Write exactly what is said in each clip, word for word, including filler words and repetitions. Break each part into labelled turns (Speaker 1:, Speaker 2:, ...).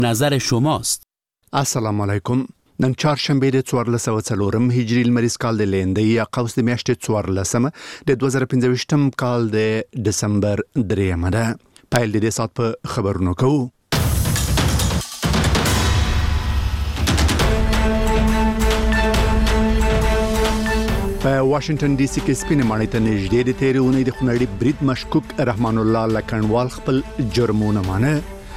Speaker 1: نظر شماست.
Speaker 2: السلام علیکم. نن چهارشنبه د څوارلس سوه څلورم هجري لمریز کال د لیندۍ یا قوس د میاشتې څوارلسمه د دوه زره پنځه ویشتم کال د دسمبر دریمه ده. پیل د دې ساعت په خبرونو کوو. په واشنگټن ډي سي کې سپینې ماڼۍ ته نږدې د تېرې اونۍ د خونړي برید مشکوک رحمان الله لکنوال خپل جرمونه منه.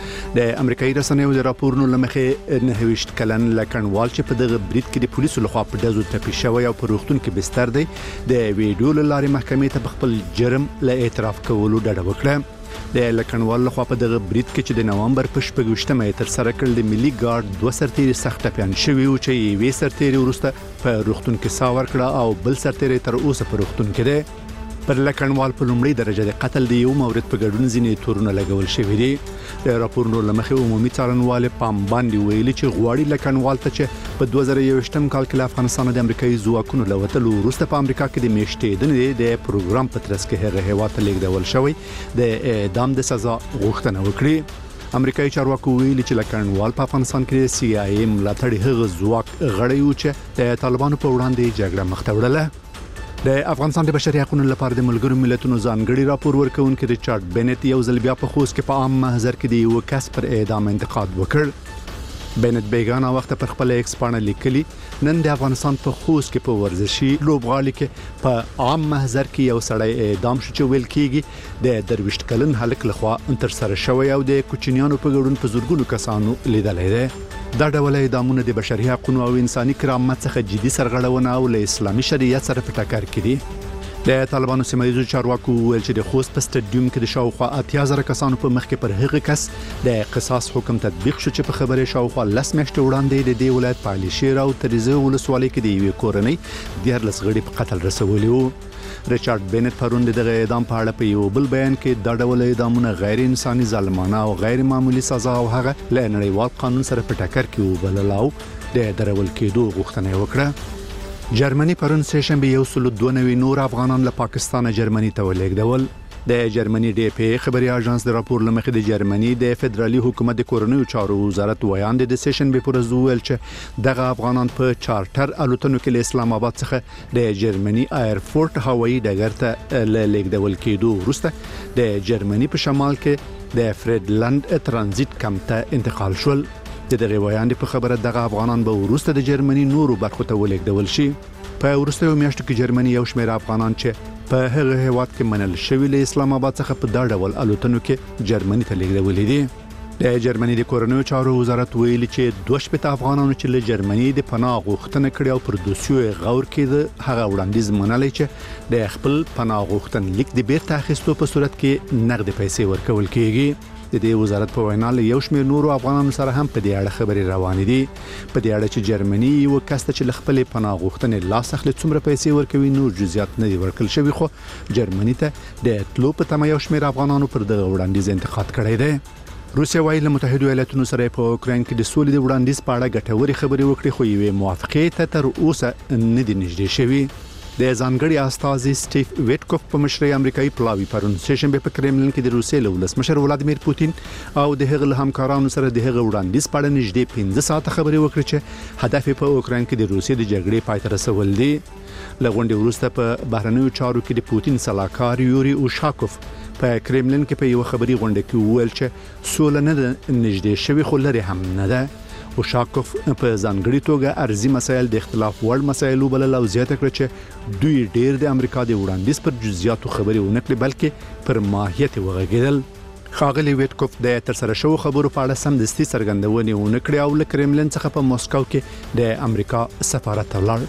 Speaker 2: د امریکایي رسنیو د راپورونو لمخې نه ویشت کلن لکنوال چې په دغه برید کې د پولیسو لخوا په ډزو ټپي شوی او په روغتون کې بستر دی د ویډیو له لارې محکمې ته خپل جرم له اعتراف کولو ډډه وکړه. د لکنوال لخوا په دغه برید کې چې د نوامبر په شپږویشتمه تر سره کړل د ملي ګارد دوه سرتیري سخت ټپیان شوي و چې یوې سرتیري وروسته په روغتون کې ساه ورکړه او بل سرتیري تر اوسه په روغتون کې دی. پر لکنوال په لومړي درجه د قتل د یو مورد په ګډون ځینې تورونه لګول شوي دي. د راپورونو لمخې عمومي څارنوال پام باندې ویلي چې غواړي لکنوال ته چې په دوه زره یوویشتم کال کې له افغانستان د امریکایي ځواکونو له وتلو وروسته په امریکا کې د میشتېدنې د پروګرام په ترڅ کې هغه هېواد ته لیږدول شوی د اعدام د سزا غوښتنه وکړي. امریکایي چارواکو ویلي چې لکنوال په افغانستان کې د سی آی ای ملاتړي هغه ځواک غړی و چې د طالبانو په وړاندې جګړه مخ ته وړله. د افغانستان د بشري حقوقو لپاره د ملګرو ملتونو ځانګړي راپور ورکونکي ریچارډ بینټ یو ځل بیا په خوست کې په عام محضر کې د یو کس پر اعدام انتقاد وکړ. بینټ بیگانه وخت پر خپل ایکس باندې لیکلي نن د افغانستان په خوست کې په ورزشي لوبغالي کې په عام محضر کې یو سړی اعدام شو چې ویل کېږي د درویشت کلن هلک لخوا تر سره شوی او د کوچنیانو په ګډون په زورګونو کسانو لیدلې ده. دا ډول اعدامونه د بشري حقوقو او انساني کرامت څخه جدي سرغړونه او له اسلامي شریعت سره په ټکر کې دي. د طالبانو سیمایي چارواکو ویل چې د خوست په سټډیوم کې د شاوخوا اتیا زره کسانو په مخ کې پر هغه کس د قصاص حکم تطبیق شو چې په خبره شاوخوا لس میاشتې وړاندې د دې ولایت په علي شیر او تریزه ولسوالۍ کې د یوې کورنۍ دیارلس غړي په قتل رسولي وو. ریچارډ بینټ پرون دغه اعدام په اړه په یو بل بیان کې دا ډول اعدامونه غیر انساني ظالمانه او غیر معمولی سزا او هغه له نړیوال قانون سره په ټکر کې وبلل او د درول کېدو غوښتنه وکړه. جرمني پرون سه شنبه یو سل دوه نوي نور افغانان له پاکستان جرمني ته ولیږدول. د جرمني ډي پی خبري اژانس د راپور لمخې د جرمني د فدرالي حکومت د کورنیو چارو وزارت ویاند د سه شنبه پر ورځ ویل چې دغه افغانان په چارټر الوتنو کې له اسلام آباد څخه د جرمني ایرفورت هوایي ډګر ته لیږدول کېدو وروسته د جرمني په شمال کې د فریډلند ترانزیت کمپ ته انتقال شول. د دغه ویاند په خبره دغه افغانان به وروسته د جرمني نورو برخو ته ولیږدول شي. په وروستیو میاشتو کې جرمني یو شمېر افغانان چې په هغه هیواد کې منل شوی له اسلام آباد څخه په دا ډول الوتنو کې جرمني ته لیږدول دي. د جرمني د کورنیو چارو وزارت ویلي چې دوه شپږ افغانانو چې له جرمني د پناه غوښتنه کړې او پر دوسیو غور کې هغه وړاندیز منلای چې د خپل پناه غوښتن لیک د بیرته اخیستو په صورت کې نقد پیسې ورکول کیږي. د دې وزارت په وینا له یو شمېر نورو افغانانو سره هم په دې اړه خبرې روانې دي. په دې اړه چې جرمني یو کس ته چې خپل پناه غوښتنې لاس اخلي څومره پیسې ورکوي نو جزئیات نه دي ورکړل شوی خو جرمني ته د تلو په تمه یو شمېر افغانانو پر دغه وړاندیز انتقاد کړی دی. روسیا وايي له متحده ایالاتونو سره په اوکراین کې د سولې د وړاندیز په اړه ګټورې خبرې وکړي خو یوې موافقې ته تر اوسه نه دي نږدې شوي. د ځانګړي استازي سټیف ویټکوف په مشرۍ امریکایي پلاوی پرون سه شنبه په کرملین کې د روسیې له ولسمشر ولادیمیر پوتین او د هغه همکارانو سره د هغه وړاندیز په اړه نږدې پنځه ساعته خبرې وکړې چې هدف په اوکراین کې د روسیې د جګړې پای ته رسول دي. له غونډې وروسته په بهرنیو چارو کې د پوتین سلاکار یوري اوشاکوف په کرملین کې په یو خبري غونډه کې وویل چې سوله نه نږدې شوی خو لري هم نه ده. اوشاکوف په ځانګړي توګه ارزي مسایل د اختلاف وړ مسایلو بلل او زیاته کړ چې دوی ډېر د امریکا د وړاندیز پر جزئیاتو خبرې ونه کړې بلکې پر ماهیت وغږیدل. خاغلی ویټکوف د تر سره شو خبرو په اړه سمدستي څرګندونې ونه کړې او له کرملین څخه په موسکو کې د امریکا سفارت ته ولاړ.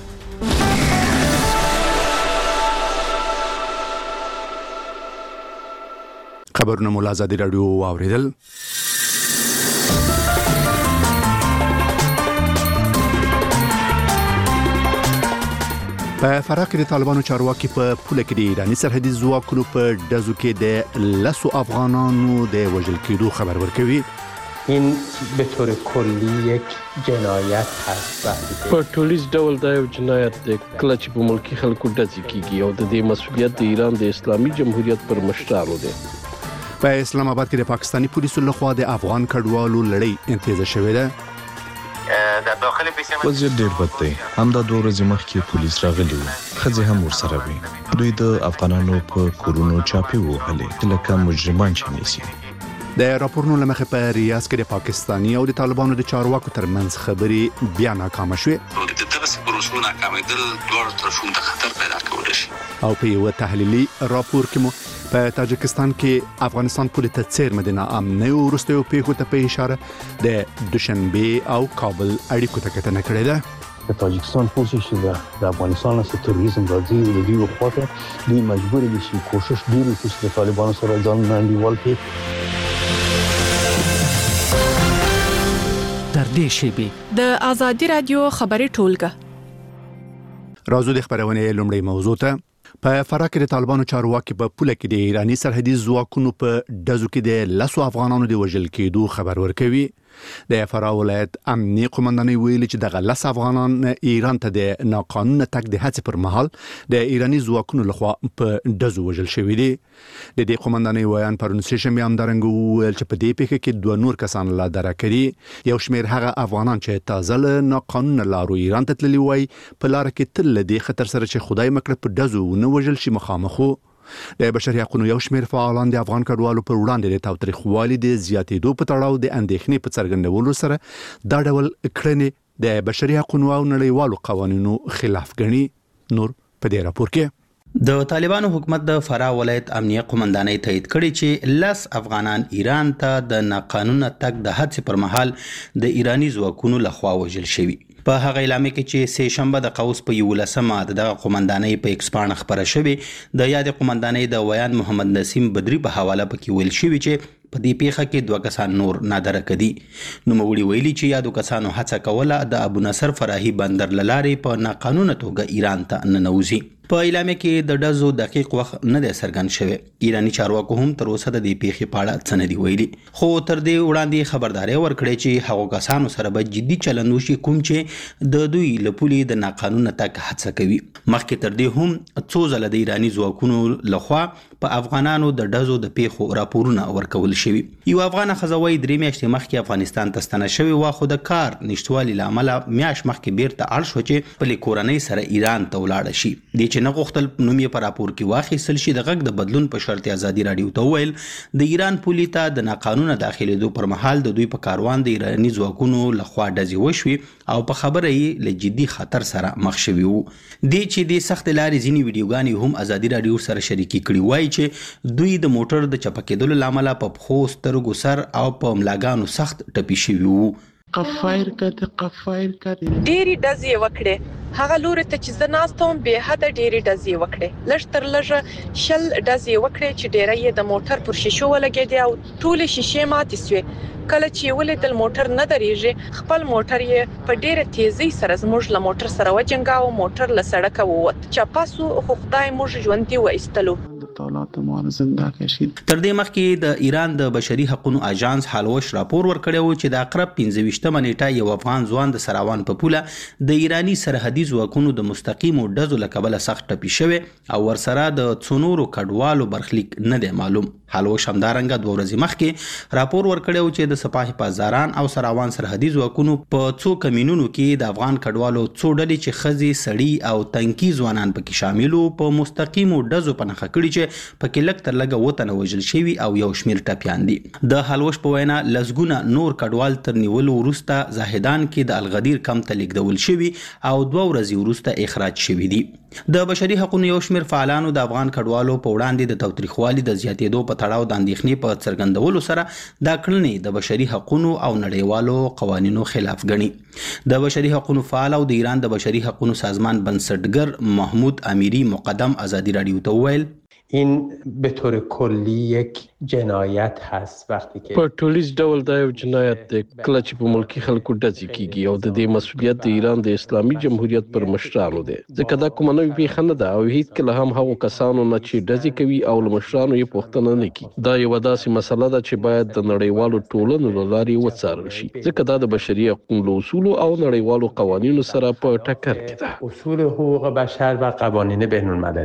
Speaker 2: خبرونه مولا آزادي رادیو واوریدل. په فراه کې د طالبانو چارواکي په پوله کې د ایراني سرحدي ځواکونو په ډزو کې د لسو افغانانو د وژل کېدو خبر ورکوي.
Speaker 3: این به طور کلی یک جنایت هست.
Speaker 4: په ټولیز ډول دا یو جنایت دی کله چې په ملکی خلکو ډزې کیږي او د دې مسؤلیت د ایران د اسلامي جمهوریت پر مشرانو دی.
Speaker 2: په اسلام آباد کې د پاکستانی پولیسو لخوا د افغان کډوالو لړۍ انتهاء شوې ده.
Speaker 1: د داخلي پیسې
Speaker 5: وضعیت ډېر بد دی. همدا دوه ورځې مخکې پولیس راغلي وو، ښځې هم ورسره وي. دوی د افغانانو په کورونو چاپې وهلې لکه مجرمان چې نیسي.
Speaker 2: د راپورونو له مخې په ریاض کې د پاکستاني او د طالبانو د چارواکو ترمنځ خبرې بیا ناکامه شوې.
Speaker 6: د دغه پروسو ناکامېدل دواړو طرفونو ته خطر پیدا کولی شي.
Speaker 2: او په یو تحلیلي راپور کې مو په تاجکستان کې افغانستان پولې ته څیر مدینه امنه او وروستیو پیښو ته په اشاره د دوشنبه او کابل اړیکو ته کتنه کړې ده.
Speaker 7: د تاجکستان پولیس چې د افغانستان څخه تروریزم راځي او د دوی خواته دوی مجبور دي چې کوشش ډیر وکړي چې د طالبانو سره ځان نړیوال کړي.
Speaker 8: تر دې شیبې
Speaker 9: د آزادي رادیو خبري ټولګه
Speaker 2: راځو د خبرونه لومړی موضوع ته. په فراه کې د طالبانو چارواکي په پوله کې د ایرانی سرحدي ځواکونو په ډزو کې د لسو افغانانو د وژل کېدو خبر ورکوي. د فراه ولایت امنیه قومندانۍ ویلي چې دغه لس افغانان ایران ته د ناقانونه تګ د هڅې پر مهال د ایرانی ځواکونو لخوا په ډزو وژل شوي دي. د دې قومندانۍ ویان پرون سهشنبه همدارنګه وویل چې په دې پیښه کې دوه نور کسان لا درک کړي. یو شمېر هغه افغانان چې تازه له ناقانونه لارو ایران ته تللي وای په لار کې تل له دې خطر سره چې خدای مکړه په ډزو ونه وژل شي مخامخ وو. د بشري حقوقو یو شمېر فعالان د افغان کډوالو پر وړاندې د تاوتریخوالي د زیاتېدو په تړاو د اندېښنې په څرګندولو سره دا ډول کړنې د بشري حقوقو او نړیوالو قوانینو خلاف ګڼي. نور په دې راپور کې
Speaker 10: د طالبانو حکومت د فراه ولایت امنیه قومندانۍ تایید کړي چې لس افغانان ایران ته د ناقانونه تګ د هڅې پر مهال د ایرانی ځواکونو لخوا وژل شوي. په هغه اعلامیه کې چې سه شنبه د قوس په یولسمه د قومندانۍ په ایکس پاڼه خبره شوې د یاد قومندانۍ د ویان محمد نسیم بدری په حواله پکې ویل شوی چې په دې پیښه کې دوه کسان نور نادرک دي. نوموړي ویلي چې یادو کسانو هڅه کوله د ابو نصر فراهي بندر لارې په ناقانونه توګه ایران ته ننوځي. په اعلامیه کې د ډزو دقیق وخت نه دی څرګند شوی. ایرانی چارواکو هم تر اوسه د دې پیښې په اړه څه نه دي ویلي، خو تر دې وړاندې خبرداري ورکړې چې هغو کسانو سره به جدي چلند وشي کوم چې د دوی له پولې د ناقانونه تګ هڅه کوي. مخکې تر دې هم څو ځله د ایرانی ځواکونو لخوا په افغانانو د ډزو د پیښو راپورونه ورکول شوي. یو افغان خزوی درې میاشتې مخکې افغانستان ته ستنه شوی و، خو د کار نشټوالي له امله میاشت مخکې بیرته اړ شو چې خپلې کورنۍ سره ایران ته ولاړه شي. دې چې نه غوښتل نوم یې په راپور کې واخیستل شي. د غږ د بدلون په شرط ازادي راډیو ته وویل د ایران پولې ته د ناقانونه داخلېدو پر مهال د دوی په کاروان د ایراني ځواکونو لخوا ډزې وشوي او په خبره یې له جدي خطر سره مخ شوي وو. دې چې د سخت لارې ځینې ویډیوګانې هم ازادي راډیو سره شریکې کړي وایي چې دوی د موټر د چپه کېدلو له امله په پښو سترګو سر او په ملاګانو سخت ټپي شوي وو.
Speaker 11: قفایر کته قفایر کته
Speaker 9: ډېری ډزې وکړې. هغه لوري ته چې زه ناسته وم به حده ډېری ډزې وکړې. لږ تر لږه شل ډزې وکړې چې ډېری یې د موټر پر شیشو ولګېدې او ټولې شیشې ماتې سوې. کله چې ولیدل موټر نه درېږي خپل موټر یې په ډېره تیزۍ سره زموږ له موټر سره وجنګاوه. موټر له سړکه ووت. چپه سو خو خدای موږ ژوندي وایستلو.
Speaker 10: تر دې مخکې د ایران د بشري حقوقو اژانس حالوش راپور ورکړی و چې د اقرب پنځه ویشتمه نیټه یو افغان ځوان د سراوان په پوله د ایرانی سرحدي ځواکونو د مستقیمو ډزو له کبله سخت ټپي شوی او ورسره د څو نورو کډوالو برخلیک نه دی معلوم. حالوش همدارنګه دوه ورځې مخکې راپور ورکړی و چې د سپاه حفاظداران او سراوان سرحدي ځواکونو په څو کمینونو کې د افغان کډوالو څو ډلې چې ښځې سړي او تنکي ځوانان پکې شامل وو په مستقیمو ډزو په نښه کړي چې پکې لږ تر لږه اووه تنه وژل شوي او یو شمېر ټپیان دي. د حلوش په وینا لسګونه نور کډوال تر نیولو وروسته زاهدان کې د الغدیر کمپ ته لیږدول شوي او دوه ورځې وروسته اخراج شوي دي. د بشري حقوقو یو شمېر فعالانو د افغان کډوالو په وړاندې د تاوتریخوالي د زیاتېدو په تړاو د اندېښنې په څرګندولو سره دا کړنې د بشري حقوقو او نړیوالو قوانینو خلاف ګڼي. د بشري حقوقو فعال او د ایران د بشري حقوقو سازمان بنسټګر محمود امیری مقدم آزادی رادیو ته وویل
Speaker 3: این به طور کلی یک جنایت هست وقتی که
Speaker 4: په ټولیز ډول دا یو جنایت دی کله چې په ملکی خلکو ډزې کیږي او د دې مسؤلیت د ایران د اسلامي جمهوریت پر مشرانو دی ځکه دا کومه نوې پیښه نه ده او هیڅ کله هم هغو کسانو نه چې ډزې کوي او له مشرانو یې پوښتنه نه کوي. دا یوه داسې مسله ده چې باید د نړیوالو ټولنو له لارې وڅارل شي ځکه دا د بشري حقوقو له اصولو او نړیوالو قوانینو سره په ټکر کې ده.
Speaker 3: اصول حقوق بشر و قوانین بین المللیه.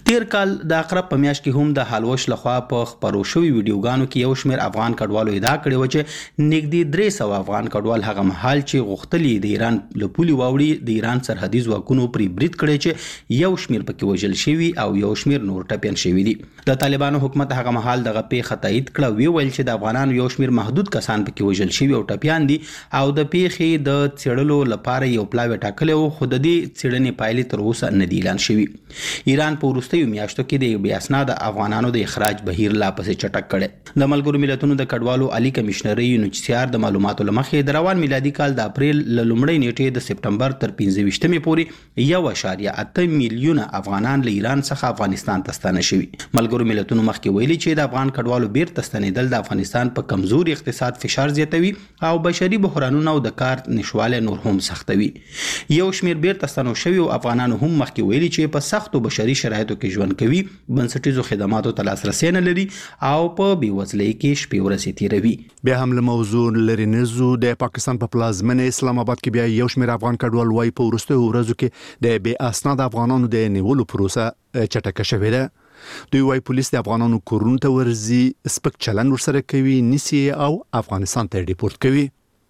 Speaker 10: تیر کال د اقرب په میاشت کې هم د حلوش لخوا په خبرو شوی ویډیوګانو کې یو شمېر افغان کډوالو ادعا کړې و چې نږدې درې سوه افغان کډوال هغه مهال چې غوښتلي د ایران له پولې واوړي د ایران سرحدي ځواکونو پرې برید کړی چې یو شمېر پکې وژل شوي او یو شمېر نور ټپیان شوي دي. د طالبانو حکومت هغه مهال دغه پیښه تایید کړه، وی ویل چې د افغانانو یو شمېر محدود کسان پکې وژل شوي او ټپیان دي او د پیښې د څېړلو لپاره یو پلاوی ټاکلی و، خو د دې څېړنې پایلې تر اوسه نه دي اعلان شوي. ایران په وروستیو میاشتو کې د بې اسناده افغانانو د اخراج بهیر لا پسې چټک کړی. د ملګرو ملتونو د کډوالو عالی کمشنري یونیچسیار د معلوماتو له مخې د روان میلادي کال د اپریل له لومړۍ نیټې د سپټمبر تر پنځه ویشتمې پورې یو اعشاریه اته میلیونه افغانان له ایران څخه افغانستان ته ستانه شوي. ملګرو ملتونو مخکې ویلي چې د افغان کډوالو بیرته ستنېدل د افغانستان په کمزوري اقتصاد فشار زیاتوي او بشري بحرانونه او د کار نشواله نور هم سختوي. یو شمېر بیرته ستنو شوي او افغانانو هم مخکې ویلي چې په سختو بشري شرایطو کې ژوند کوي، بنسټیزو خدماتو ته لاسرسی نه لري او په بېوزلۍ کې شپې ورځې تېروي.
Speaker 2: بیا هم له موضوع لرې نه ځو. د پاکستان په پلازمینه اسلام آباد کې بیا یو شمېر افغان کډوال وایي په وروستیو ورځو کې د بې اسناده افغانانو د نیولو پروسه چټکه شوې ده. دوی وايي پولیس د افغانانو کورونو ته ورځي، سپک چلند ورسره کوي، نیسي او افغانستان ته ډیپورت کوي.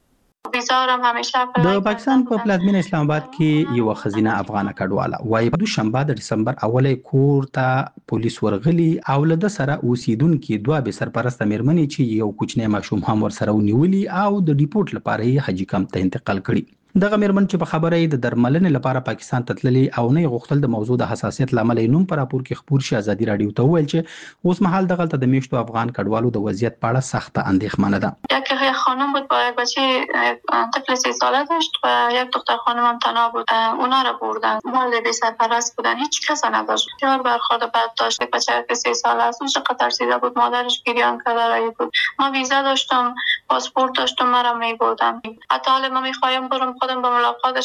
Speaker 10: د پاکستان په پلازمینه اسلام آباد کې یو خزینه افغانه کډواله وايي په دوشنبه د دسمبر اولې کور ته پولیس ورغلي او له د سره اوسیدونکو دوه به سرپرست مېرمنې چې یو کوچنی ماشوم هم ورسره ونیولي او د ډیپورت لپاره یې حاجی کمپ ته انتقال کړي. دغه مېرمن چې په خبره یې د درملنې لپاره پاکستان ته تللي او نه غوښتل د موضوع د حساسیت لامل یې نوم پر راپور کې خبر شي، ازادي رادیو ته وویل چې اوس مهال دغه ته د میشتو افغان کډوالو د وضعیت په اړه سخت اندېښمنه ده.
Speaker 8: یک خانم بود با یک بچه طفل سی ساله داشت و یک دختر خانم هم تنها بود. اونا رو بردن، والد سرپرست بودن، هیچ کس نداشت. بسیار برخورد بد داشت. بچه که سی ساله است، اون چقدر ترسیده بود، مادرش گریان کرده رایی بود. ما ویزا داشتم، پاسپورت داشتم، مرا میبردن. حتی حالا ما میخوایم برم خودم به ملاقات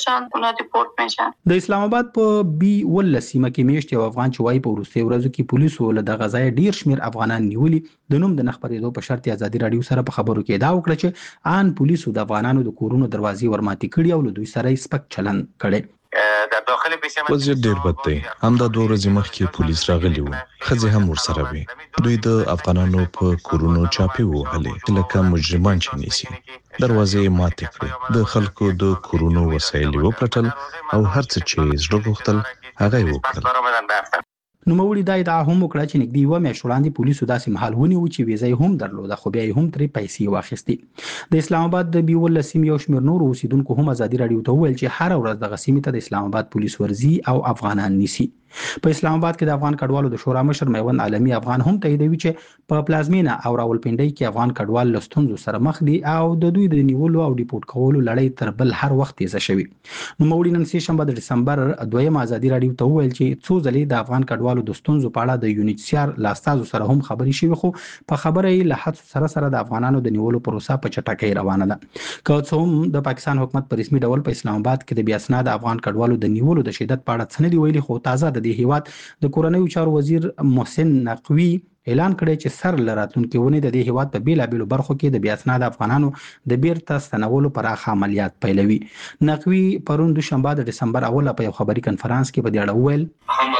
Speaker 10: د اسلام آباد په بي ول سیمه کې میشت یو افغان چې وايي په وروستي ورځو کې پولیسو له دغه ځای ډیر شمیر افغانان نیولي. د نوم د نخبرېدو په شرط ازادي رادیو سره په خبرو کې ادعا وکړه چې ان پولیسو د افغانانو د کورونو دروازې ورماتې کړي او له دوی سره سپک چلند کړي.
Speaker 5: وضعیت ډیر بد دی. همدا دوه ورځې مخکې پولیس راغلي وو، ښځې هم ورسره وي. دوی د افغانانو په کورونو چاپې ووهلې لکه مجرمان چې نیسي. دروازې یې ماتې کړې، د خلکو د کورونو وسایل یې وپلټل او هر څه چې زړه غوښتل هغه یې وکړل.
Speaker 10: نوموړي دا ادعا هم وکړه چې نږدې یوه میاشت وړاندې پولیسو داسې مهال ونیو چې ویزه یې هم درلوده، خو بیا یې هم ترې پیسې واخیستې. د اسلام آباد د بیول سیمې یو شمېر نورو اوسیدونکو هم ازادي رادیو ته وویل چې هره ورځ دغه سیمې ته د اسلام آباد پولیس ورځي او افغانان نیسي. په اسلام آباد کې د افغان کډوالو د شورا مشر میوند عالمي افغان هم تاییدوي چې په پلازمینه او راولپنډۍ کې افغان کډوال له ستونزو سره مخ دي او د دوی د نیولو او ډیپورت کولو لړۍ تر بل هر وخت تیزه شوې. نوموړي نن سه شنبه د دسمبر دویم ازادي رادیو ته وویل چې څو ځلې د افغان کډوالو د ستونزو په اړه د یونیچسیار لاستازو سره هم خبرې شوې، خو په خبره یې له حد سره سره د افغانانو د نیولو پروسه په چټکۍ روانه ده. که څه هم د پاکستان حکومت په رسمي ډول په اسلام آباد کې د بې اسناده افغان کډوالو د نیولو د شدت په اړه څه نه دي ویلي، خو تازه د دې هیواد د کورنیو چارو وزیر محسن نقوی اعلان کړی چې سر لراتونکو ونې د دې هیواد په بیلابېلو برخو کې د بې اسناده افغانانو د بیرته ستنولو پراخ عملیات پیلوي. نقوی پرون دوشنبه د دسمبر اوله په یو خبري کنفرانس کې په دې اړه وویل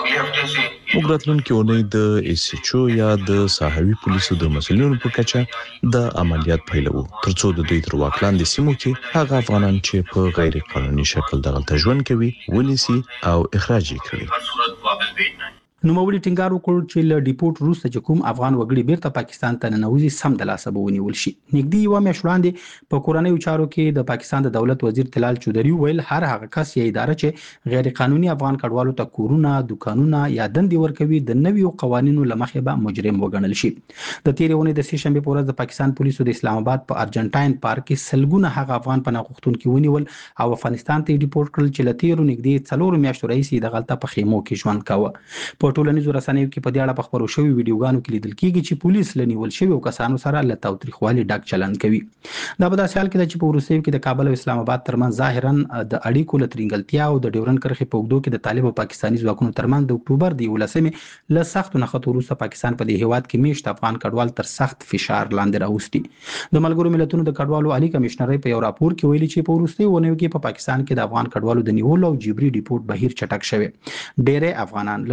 Speaker 5: موږ راتلونکي اونۍ د ایس ایچ او یا د ساحوي پولیسو د مسؤلینو په کچه د عملیات پیلوو ترڅو د دوی تر واک لاندې سیمو کې هغه افغانان چې په غیر قانوني شکل دغلته ژوند کوي ونیسي او اخراج یې کړي.
Speaker 10: نوموړي ټینګار وکړ چې له ډیپورت وروسته چې کوم افغان وګړي بیرته پاکستان ته ننوځي سم د لاسه به ونیول شي. نږدې یوه میاشت وړاندې په کورنیو چارو کې د پاکستان د دولت وزیر طلال چودري ویل هر هغه کس یا اداره چې غیر قانوني افغان کډوالو ته کورونه، دکانونه یا دندې ورکوي د نویو قوانینو له مخې به مجرم وګڼل شي. د تېرې اونۍ د سه شنبې په ورځ د پاکستان پولیسو د اسلام آباد په ارجنټاین پارک کې سلګونه هغه افغان پناه غوښتونکي ونیول او افغانستان ته ډیپورت کړل چې له تېرو نږدې څلورو میاشتو راهیسې دغلته په خیمو کې ژوند کاوه. په ټولنیزو رسنیو کې په دې اړه په خبرو شوي ویډیوګانو کې لیدل کېږي چې پولیس له نیول شویو کسانو سره له تاوتریخوالي ډک چلند کوي. دا په داسې حال کې ده چې په وروستیو کې د کابل او اسلام آباد ترمنځ ظاهرا د اړیکو له ترینګلتیا او د ډیورن کرښې په اوږدو کې د طالب او پاکستاني ځواکونو ترمنځ د اکتوبر د یولسمې له سختو نښتو وروسته پاکستان په دې هیواد کې میشت افغان کډوال تر سخت فشار لاندې راوستي. د ملګرو ملتونو د کډوالو عالی کمشنري په یو راپور کې ویلي چې په وروستیو اونیو کې په پاکستان کې د افغان کډوالو د نیولو او جبري ډیپورت بهیر چټک شوی. ډېری افغانان له دوه زره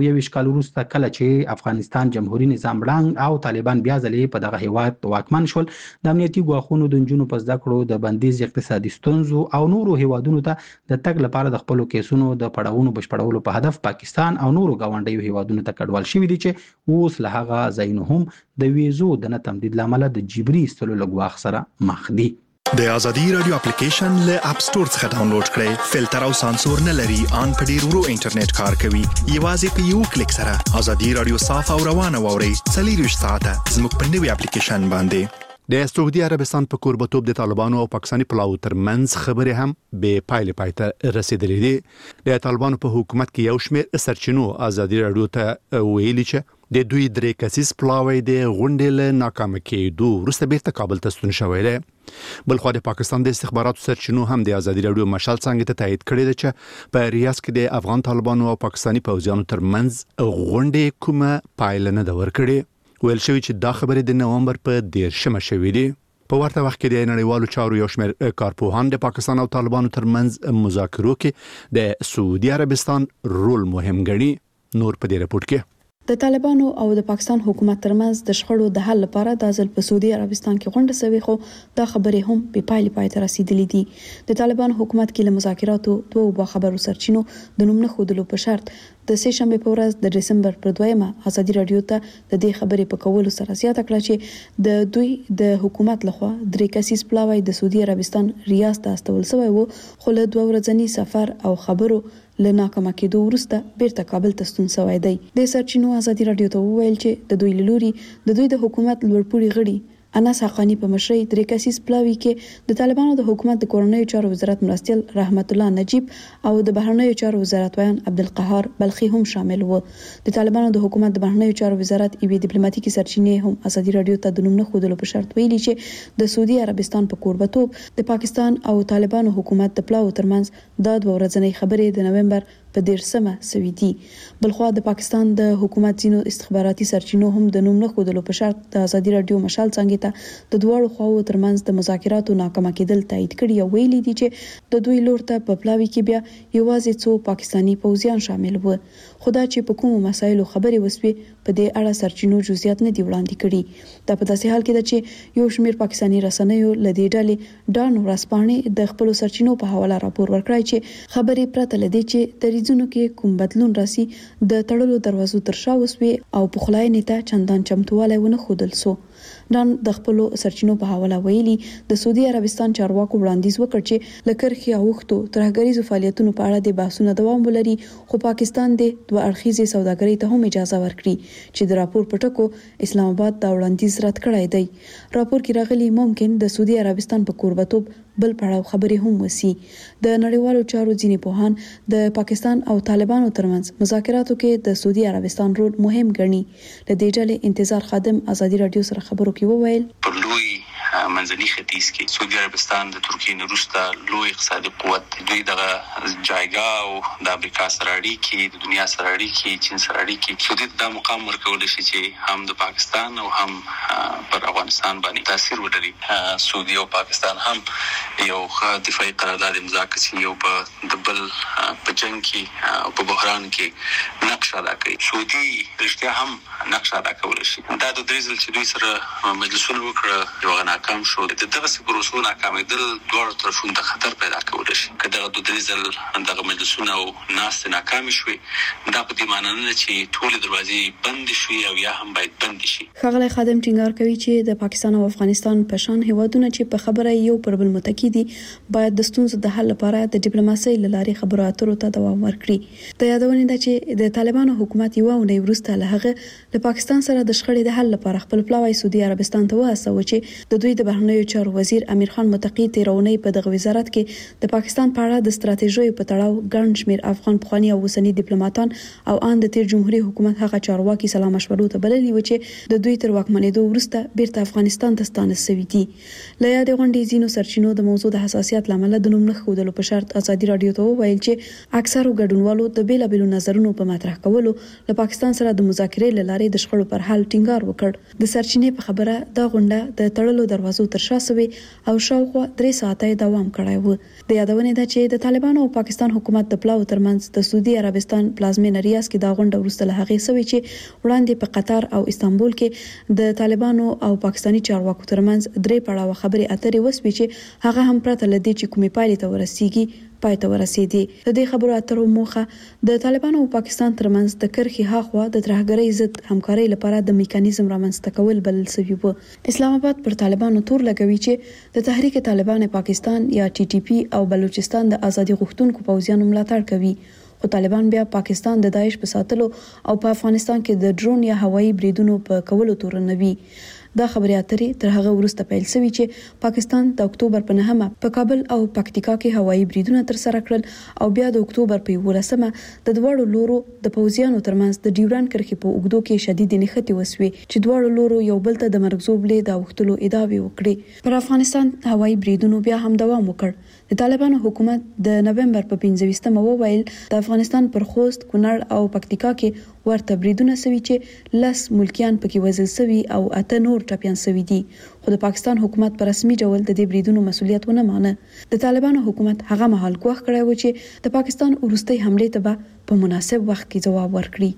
Speaker 12: یویشت کال وروسته کله چې افغانستان جمهوریت نظام ړنګ او طالبان بیا ځلې په دغه هیواد واکمن شول د امنیتي ګواښونو د نجونو په زده کړو د بندیز اقتصادي ستونزو او نورو هیوادونو ته د تګ لپاره د خپلو کیسونو د پړاوونو بشپړولو په هدف پاکستان او نورو ګاونډیو هیوادونو ته کډوال شوي دي چې اوس له هغه ځایونو هم د ویزو د نه تمدید لامل د جبري ایستلو له ګواښ سره مخ دي.
Speaker 13: د ازادي رادیو اپلیکیشن له اپ سټور څخه ډاونلوډ کړئ. فلټر او سانسور نه لري، ان په ډیر ورو انټرنیټ کار کوي. یوازې په یو کلیک سره ازادي رادیو صاف او روانه ووري. څلور ساعته زموږ په نوي اپلیکیشن باندې.
Speaker 2: د سعودي عربستان په کوربتوب د طالبانو او پاکستاني پلاو ترمنځ خبرې هم به پایله پایته رسیدلې دي. د طالبانو په حکومت کې یو شمېر سرچینو ازادي رادیو ته ویلي چې د دوی درې کسیز پلاوی د غونډې له ناکامه کېدو وروسته بیرته کابل ته ستون شوی دی. بلخو د پاکستان د استخباراتو سرچینو هم د ازادي رادیو مشال څنګه ته تایید کړی دی چې په ریاض کې د افغان طالبانو او پاکستاني پوځیانو ترمنځ غونډې کومه پایله نه ده ورکړې. ویل شوی چې دا خبره د نومبر په دیرشمه شوې دي. په ورته وخت کې د نړیوالو چارو یو شمېر کارپوهان د پاکستان او طالبانو ترمنځ مذاکرو کې د سعودي عربستان رول مهم ګڼي. نور په دې رپورت کې
Speaker 14: د طالبانو او د پاکستان حکومت ترمنځ د شخړو د حل لپاره د ځل په سعودي عربستان کې غونډه شوې، خو دا خبرې هم په پایله پای ته رسیدلې دي. د طالبانو حکومت کې له مذاکراتو دوه با خبرو سرچینو د نوم نه خودلو په شرط د سه شنبه په ورځ د دسمبر پر دویمه ازادي رادیو ته د دې خبرې په کولو سره زیاته کړه چې د دوی د حکومت لخوا درې کسیز پلاوی د سعودي عربستان ریاض ته استول شوی وو، خو له دوه ورځنی سفر او خبرو له ناکامه کېدو وروسته بیرته کابل ته ستون شوی دی. د سرچینو ازادي رادیو ته وویل چې د دوی لوري د دوی د حکومت لوړپوړي غړي انس حقانی په مشرۍ درې کسیز پلاوی کې د طالبانو د حکومت د کورنیو چارو وزارت مرستیال رحمت الله نجیب او د بهرنیو چارو وزارت ویان عبدالقهار بلخي هم شامل وو. د طالبانو د حکومت د بهرنیو چارو وزارت ایوي ډیپلوماټیکي سرچینې هم ازادي رادیو ته د نوم نه خودلو په شرط ویلي چې د سعودي عربستان په کوربتوب د پاکستان او طالبانو حکومت د پلاو ترمنځ د دوه ورځنۍ خبرې د نومبر په دیرشمه سوي دي. بلخو د پاکستان د حکومت ځینو استخباراتي سرچینو هم د نوم نه خودلو په شرط د ازادي رادیو مشال څنګه ته د دوه خواو ترمنځ د مذاکراتو ناکامه کېدل تایید کړي او ویلي دي چې د دوی لور ته په پلاوی کې بیا یوازې څو پاکستاني پوځیان شامل وو. خدا چې په کومو مسایلو خبرې وسوي په دې اړه سرچینو جزئیات نه دی وړاندې کړي. دا په داسې حال کې ده چې یو شمېر پاکستاني رسنیو لدې ډلې ډان ورسپانې د خپل سرچینو په حواله راپور ورکړی چې خبرې پرته لدی چې د ریزونو کې کوم بدلون راسي د تړلو دروازو تر شا وسوي او په خلاینې ته چندان چمتوالی ونه ښودل سو. ډان د خپل سرچینو په حواله ویلي د سعودي عربستان چارواکو وړاندیز وکړ چې لکرخي اوختو ترهګریزو فعالیتونو په اړه د بحثونو دوام ولري، خو پاکستان د دوه اړخیزې سوداګرۍ ته هم اجازه ورکړي چې د راپور پټکو اسلام آباد دا وړاندیز رد کړی دی. راپور کې راغلي ممکن د سعودي عربستان په کوربتوب بل پړاو خبرې هم وسی. د نړیوالو چارو ځینې پوهان د پاکستان او طالبانو ترمنځ مذاکراتو کې د سعودي عربستان رول مهم ګڼي. د دې ډلې انتظار خادم ازادي رادیو سره خبرو کې وویل
Speaker 6: په لوی منځني ختیځ کې سعودي عربستان د ترکیې نه وروسته لوی اقتصادي قوت، دوی دغه جایګاه او د امریکا سره اړیکې، د دنیا سره اړیکې، چین سره اړیکې، سعودي دا مقام ورکول شي چې هم د پاکستان او هم پر افغانستان باندې تاثیر ولري. سعودي او پاکستان هم یو دفاعي قرارداد امضا کړي، یو په د بل په جنگ کې او په بحران کې نقش ادا کوي. سعودي رښتیا هم نقش ادا کولی شي. دا د درې ځل چې دوی سره مجلسونه وکړه یو ناکام شو، د دغه پروسو ناکامېدل دواړو طرفونو ته خطر پیدا کولی شي. که دغه د درې ځل دغه مجلسونه او ناستې ناکامې شوې، دا په دې معنی نه چې ټولې دروازې بندې شوې او یا هم باید بندې شي.
Speaker 14: ښاغلی خادم ټینګار کوي چې د پاکستان او افغانستان په شان هیوادونه چې په خبره یو پر بل متکی دي باید د ستونزو د حل لپاره د ډیپلوماسۍ له لارې خبرو اترو ته دوام ورکړي. د یادونې ده چې د طالبانو حکومت یو اونۍ وروسته له هغه د پاکستان سره د شخړې د حل لپاره خپل پلاوی سعودي عربستان ته وهڅاوه چې د دوی د بهرنیو چارو وزیر امیر خان متقی تیرونی په دغه وزارت کې د پاکستان په اړه د ستراتیژۍ په تړاو ګڼ شمېر افغان پخواني او اوسني ډیپلوماټان او ان د تیر جمهوریت حکومت هغه چارواکي سلام مشورو ته بللي و چې د دوی تر واکمنېدو وروسته بیرته افغانستان ته ستانه شوي دي. له یادې غونډې ځینو سرچینو د موضوع د حساسیت لامل د نوم نه ښودلو په شرط ازادي رادیو ته وویل چې اکثرو ګډونوالو د بیلابېلو نظرونو په مطرح کولو له پاکستان سره د مذاکرې له لارې د شخړو پر حل ټینګار وکړ. د سرچینې په خبره دا غونډه د تړلو دروازو تر شا سوي او شاوخوا درې ساعته دوام کړی و. د یادونې ده چې د طالبانو او پاکستان حکومت د پلاو ترمنځ د سعودي عربستان پلازمینه ریاض کې دا غونډه وروسته له هغې سوي چې وړاندې په قطر او استانبول کې د طالبانو او پاکستاني چارواکو ترمنځ درې پړاوه خبرې اترې وسوي چې هغه هم پرته له دې چې کومې پایلې ته ورسیږي پای ته ورسېدي. د دې خبرو اترو موخه د طالبانو او پاکستان ترمنځ د کرخي هاخوا د ترهګرۍ ضد همکارۍ لپاره د میکانیزم رامنځته کول بلل شوی و. اسلام آباد پر طالبانو تور لګوي چې د تحریک طالبان پاکستان یا ټي ټي پی او بلوچستان د ازادي غوښتونکو پوځیانو ملاتړ کوي، خو طالبان بیا پاکستان د داعش په ساتلو او په افغانستان کې د ډرون یا هوایي بریدونو په کولو تورنوي. دا خبرې اترې تر هغه وروسته پیل شوې چې پاکستان د اکتوبر په نهمه په کابل او پکتیکا کې هوایي بریدونه تر سره کړل او بیا د اکتوبر په یولسمه د دواړو لورو د پوځیانو ترمنځ د ډیورن کرښې په اوږدو کې شدید نښتې وسوي چې دواړو لورو یو بل ته د مرګ زوبلې د اوښتلو ادعاوې وکړې. پر افغانستان هوایي بریدونو بیا هم دوام وکړ. د طالبانو حکومت د نومبر په پنځه ویشتمه وویل د افغانستان پر خوست، کونړ او پکتیکا کې ورته بریدونه سوي چې لس ملکیان پکې وژل سوي او اته نور ټپیان سوي دي، خو د پاکستان حکومت په رسمي ډول د دې بریدونو مسولیت ونه مانه. د طالبانو حکومت هغه مهال ګواښ کړی و چې د پاکستان وروستۍ حملې ته به په مناسب وخت کې ځواب ورکړي.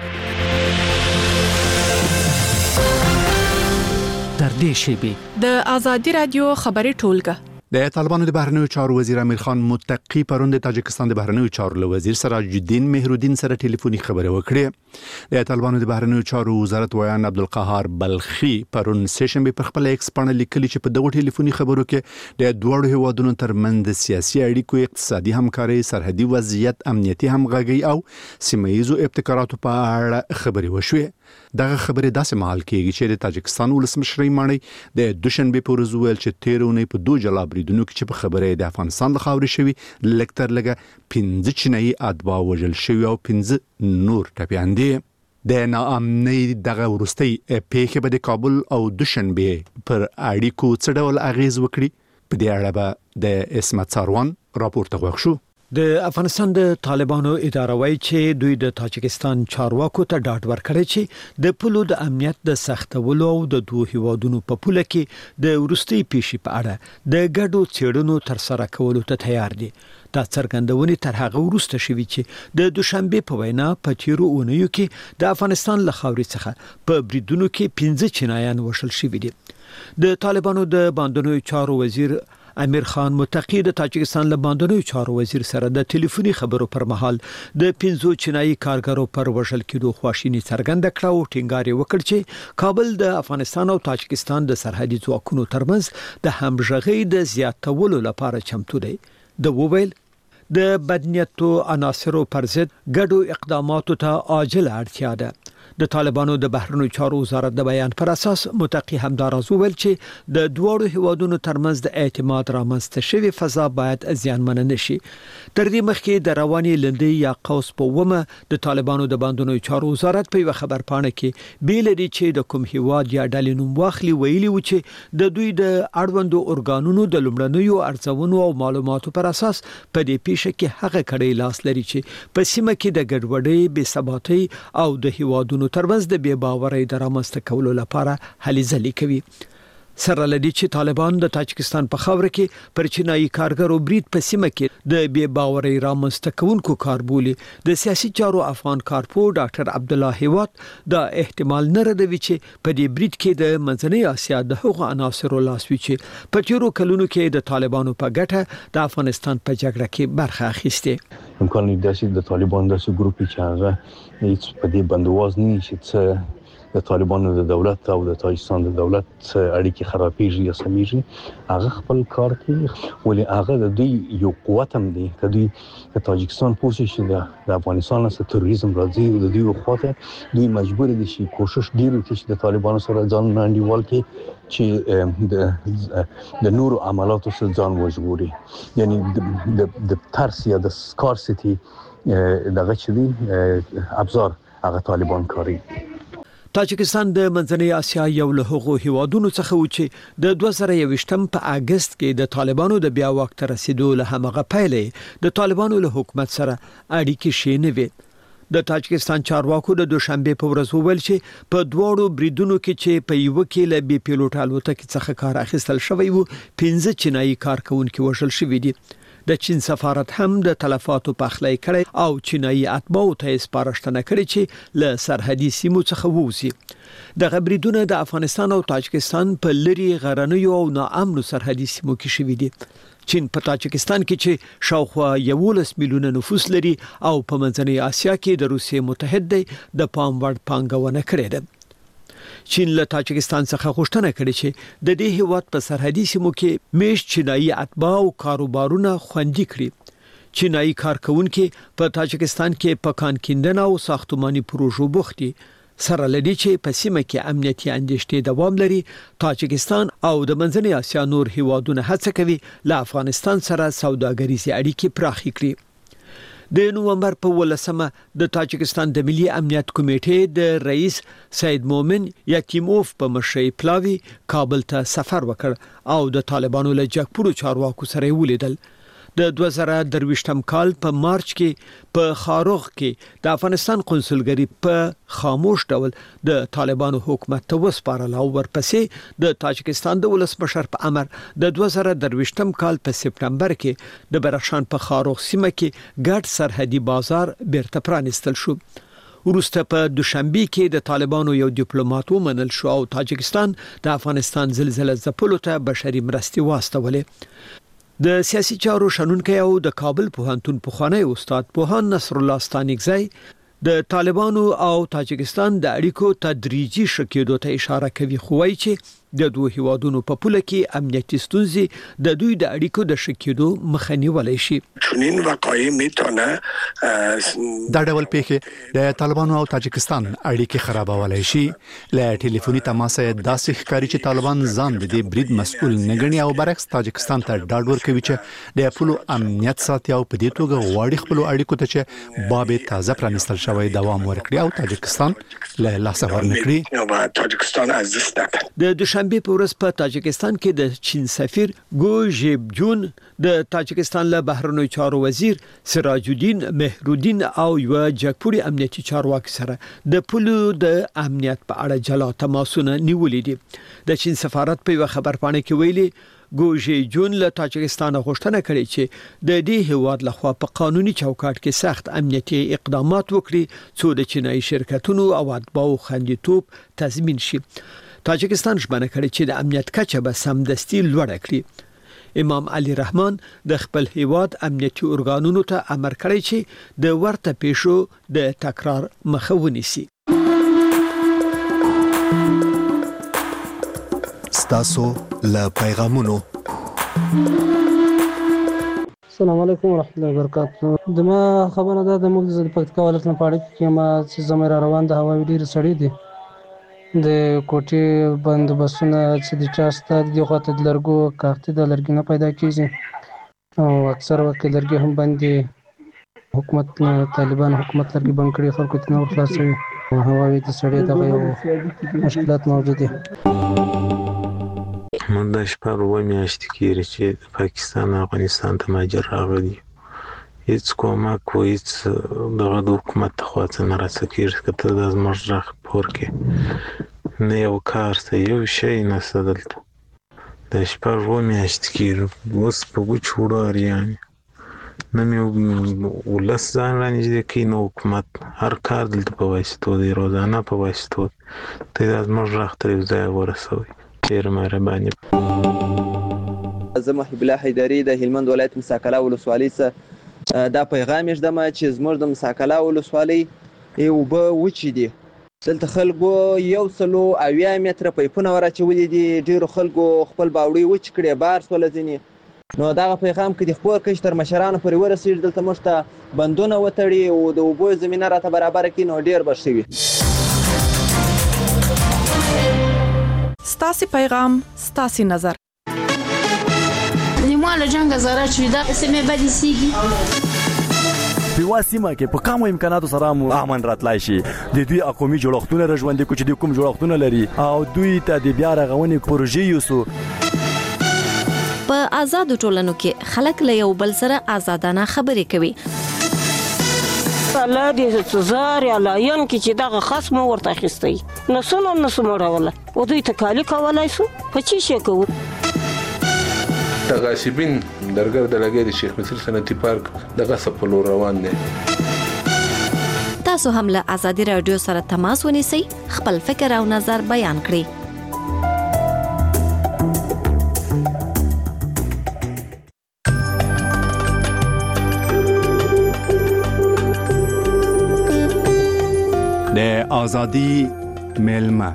Speaker 15: در دې شیبې
Speaker 9: د آزادي رادیو خبري ټولګه
Speaker 2: د طالبانو د بهرنیو چارو وزیر امیر خان متقی پرون د تاجکستان د بهرنیو چارو له وزیر سراج الدین مهرالدین سره ټلیفوني خبرې وکړې. د طالبانو د بهرنیو چارو وزارت ویان عبدالقهار بلخی پرون سیشنبه پر خپل ایکس باندې لیکلي چې په دغه ټلیفوني خبرو کې د دوه هیوادونو ترمنځ د سیاسي اړیکو، اقتصادي همکاري، سرحدي وضعیت، امنیتي همغږي او سیمه‌ییزو ابتکاراتو په اړه خبرې وشوې. دغه خبرې داسې مهال کېږي چې د تاجکستان ولسمشر مانی د دوشنبه په ورځ ویل چې تیرونې په دوه جلا بریدونو کې چې په خبرې د افغانستان له خاورې شوی لکتر لګه پنځه چینایي اتباع وژل شوي او پنځه نور ټپیان دي. د ناامنۍ دغه وروستۍ پیښې به د کابل او دوشنبه پر اړیکو څه ډول اغیز وکړي؟ په دې اړه به د اسمت ساروان راپورته غوښ شو.
Speaker 15: د افغانستان د طالبانو اداره وايي چې دوی د تاجکستان چارواکو ته ډاډ ورکړی چې د پولو د امنیت د سختولو او د دوه هیوادونو په پوله کې د ورستي پیښې په اړه د ګډو څېړنو تر سره کولو ته تیار دي. دا څرګندونې تر هغه وروسته شوې چې د دوشنبه په وینا په تیرو اونیو کې د افغانستان له خاورې څخه په بریدونو کې پنځه چینایان وژل شوي دي. د طالبانو د باندنیو چارو وزیر امیر خان متقی د تاجکستان له باندنیو چارو وزیر سره د ټلیفوني خبرو پر مهال د پنځو چینایي کارګرو پر وژل کېدو خواشیني څرګنده کړه او ټینګار وکړ چې کابل د افغانستان او تاجکستان د سرحدي ځواکونو ترمنځ د همغږۍ د زیاتولو لپاره چمتو دی. د وویل د بدنیتو عناصرو پر ضد ګډو اقداماتو ته عاجل اړتیا ده. د طالبانو د بهرنیو چارو وزارت د بیان پر اساس متقی همداراز وویل چې د دوړو هیوادونو ترمنځ د اعتماد رامنځته شوی فضا باید زیانمن نشي. تر دې مخکې د رواني لندې یا قوس په ومه د طالبانو د باندنیو چارو وزارت په یو خبر پاڼه کې بیل دي چې د کوم هیواد یا ډلې نوم واخلي ویلي و چې د دوی د اړوندو ارګانونو د لومړنیو ارزونو او معلوماتو پر اساس په دې پیښه کې هغه کړي لاس لري چې په سیمه کې د ګډوډۍ، بې ثباتۍ او د هیوادونو ترمنځ د بې باورۍ د رامنځته کولو لپاره هلې ځلې کوي. سره لدی چې طالبان د تاجکستان په خاوره کې پر چینایي کارګرو برید په سیمه کې د بې باورۍ رامنځته کوونکو کار بولي. د سیاسي چارو افغان کارپو ډاکټر عبد الله هیوات دا احتمال نه ردوي چې په دې برید کې د منځنۍ اسیا د هغو عناصرو لاس وي چې په تیرو کلونو کې د طالبانو په ګټه د افغانستان په جګړه کې برخه اخیسته.
Speaker 7: امکان لري چې د طالبان داسې ګروپ چې هغه هیڅ په دې بندواز نه شي چې د طالبانو د دولت او د تاجکستان د دولت اړیکې خرابېږي یا سمېږي، هغه خپل کار کوي. ولې هغه د دوی یو قوت هم دی که دوی د تاجکستان پوه شي چې د افغانستان څخه تروریزم راځي، د دوی خواته دوی مجبور دي چې کوشش ډېر وکړي چې د طالبانو سره ځان انډیوال کړي چې د د نورو عملاتو څخه ځان وژغوري. یعنی د د ترس یا د سکارسیتي دغه چې دی ابزار هغه طالبان کاری.
Speaker 15: تاجکستان د منځنۍ اسیا یو له هغو هیوادونو څخه و چې د دوه زره یوویشتم په اگست کې د طالبانو د بیا واک ته رسیدو له همغه پیلې د طالبانو له حکومت سره اړیکې شې نه وې. د تاجکستان چارواکو د دوشنبه په ورځ وویل چې په دواړو بریدونو کې چې په یو کې له بي پیلوټ الوتکې څخه کار اخیستل شوی وو پنځه چینایي کارکونکو وژل شوی دي. د چین سفارت هم د تلفاتو پخلی کړي او چینایي اتباعو ته سپارښتنه کړې چې له سرحدي سیمو څخه ووځي. د غبرګونونه د افغانستان او تاجکستان په لری غرنیو او ناامنو سرحدي سیمو کې شوي دي. چین په تاجکستان کې چې شاوخوا یولس میلیونه نفوس لري او په منځنۍ اسیا کې د روسیې متحد دی د پام وړ پانګونه کړې ده. چین له تاجکستان څخه غوښتنه کړې چې د دې هیواد په سرحدي سیمو کې میش چینایي اتباع او کاروبارونه خوندي کړي. چینایي کارکونکو په تاجکستان کې په کان کیندنه او ساختماني پروژو بوخت دي. سره لدی چې په سیمه کې امنیتي اندېښنې دوام لري. تاجکستان او د منځنۍ اسیا نور هیوادونه هڅه کوي له افغانستان سره سوداګریزي اړیکې پراخې کړي. د نومبر په ولسمه د تاجکستان د ملي امنیت کمیټې د رئیس سید مومن یتیموف په مشرۍ پلاوی کابل ته سفر وکړ او د طالبانو له جګپورو چارواکو سره ولیدل. د دوه زره درویشتم کال په مارچ کې په خاروغ کې د افغانستان قونسلګری په خاموش ډول د طالبانو حکومت ته وسپارل او ورپسې د تاجکستان د ولسمشر په امر د دوه زره درویشتم کال په سپټمبر کې د بدخشان په خاروغ سیمه کې ګډ سرحدي بازار بیرته پرانستل شو. وروسته په دوشنبه کې د طالبانو یو ډیپلوماټ ومنل شو او تاجکستان د افغانستان زلزلې ځپلو ته بشري مرستې واستولې. د سیاسي چارو شنونکي او د کابل پوهنتون پخوانی استاد پوهان نصر الله ستانګزی د طالبانو او تاجکستان د اړیکو تدریجي شکېدو ته اشاره کوي، خو وايي چې د دوه هیوادونو په پوله کې امنیتي ستونزې د دوی د اړیکو د شکېدو مخه نیولای شي.
Speaker 2: چنین واقعي میتونه دا ډول پیښې د طالبانو او تاجکستان اړیکې خرابولای شي. له ټلیفوني تماس داسې ښکاري چې طالبان ځان د دې برید مسؤل نه ګڼي او برعکس تاجکستان ته ډاډ ورکوي چې د پولو امنیت ساتي او په دې توګه غواړي خپل اړیکو ته چې باب تازه پرانستل شوی دوام ورکړي او تاجکستان له لاسه ورنکړي.
Speaker 16: تاجکستان از دست
Speaker 15: د دوشنبه په ورځ په تاجکستان کې د چین سفیر ګو ژیب جون د تاجکستان له بهرنیو چارو وزیر سراج الدین مهرودین او یو جګپوري امنیتي چارواکي سره د پولو د امنیت په اړه جلا تماسونه نیولې دي. د چین سفارت په یو خبرپاڼه کې ویلي ګوژي جون له تاجکستان غوښتنه کړې چې د دې هیواد لخوا په قانوني چوکاټ کې سخت امنیتي اقدامات وکړي څو د چینایي شرکتونو او اتباعو خوندیتوب تضمین شي. تاجکستان ژمنه کړې چې د امنیت کچه به سمدستي لوړه کړي. امام علي رحمان د خپل هیواد امنیتي ارګانونو ته امر کړی چې د ورته پیښو د تکرار مخه ونیسي.
Speaker 13: ستاسو له پیغامونو.
Speaker 17: السلام علیکم ورحمۃ اللہ وبرکاتہ. د ما خبره ده د موږ د پکتیکا ولایت نه پاړک کې ما چې زموږ را روان د هواوی ډیر سړی دي د کوټې بندوبستونه چې د چا ستاد دی خو ته د لرګو کارت د لرګي نه پیدا کیږي او اکثر وخت لرګي هم باندې حکومت طالبان حکومت لرګي بند کړي خلکو ته نور خلاصوي. هواوی د سړی دغه یو مشکلات موجود دي.
Speaker 18: من دا شپږ اوه میاشتې کېږي چې د پاکستان افغانستان ته مهاجر راغلي. هیڅ کومک و هیڅ دغه د حکومت خوا څه نه راڅکېږي که ته دا زموږ غږ خپور کړې نه یو کار ته یو شی نشته دلته. دا شپږ اوه میاشتې کېږي اوس په وچ وړو اریان نه مې ولس ځان رانږدې کوي نه حکومت. هر کار دلته په واسطو دی روزانه په واسطو ته دا زموږ غږ ته یو ځای ورسوئ. ډېر مهرباني.
Speaker 19: زه محب الله حیدري د هلمند ولایت مساکلا ولسوالۍ څخه دا پیغام ږدم چې زموږ د مساکلا ولسوالۍ اوبه وچې دي. دلته خلکو یو سلو اویا متره پیپونه وراچولي دي. ډېرو خلکو خپل باوړۍ وچ کړې بار سوله ځینې. نو دغه پیغام که د خپور کړي تر مشرانو پورې ورسېږي دلته موږ ته بندونه وتړي او د اوبو زمینه راته برابره کړي نو ډېر به ښه وي.
Speaker 9: ستاسو پیغام ستاسو نظر.
Speaker 20: نیمه له جنگ زره چې دا سمې بدې سیږي
Speaker 21: په واسمه کې په کوم امکاناتو سره مو امن راتلای شي. د دوی اقومي جوړښتونه رژوندې کوچ د کوم جوړښتونه لري او دوی ته د بیا رغونې پروژې یوسو.
Speaker 22: په آزاد ټولنو کې خلک له یو بل سره آزادانه خبرې کوي.
Speaker 16: الله دې زار یا لاین کې چې دغه خصم ورته اخیستی نو سونه نو سموروله او دوی ته کالی کولای سو په چی شي کوو
Speaker 22: تغاسبین درګر د لګي د شیخ مصر صنعتي پارک دغه سپلو روان دي.
Speaker 23: تاسو هم له آزادي رادیو سره تماس ونیسئ خپل فکر او نظر بیان کړئ.
Speaker 2: د آزادی ملما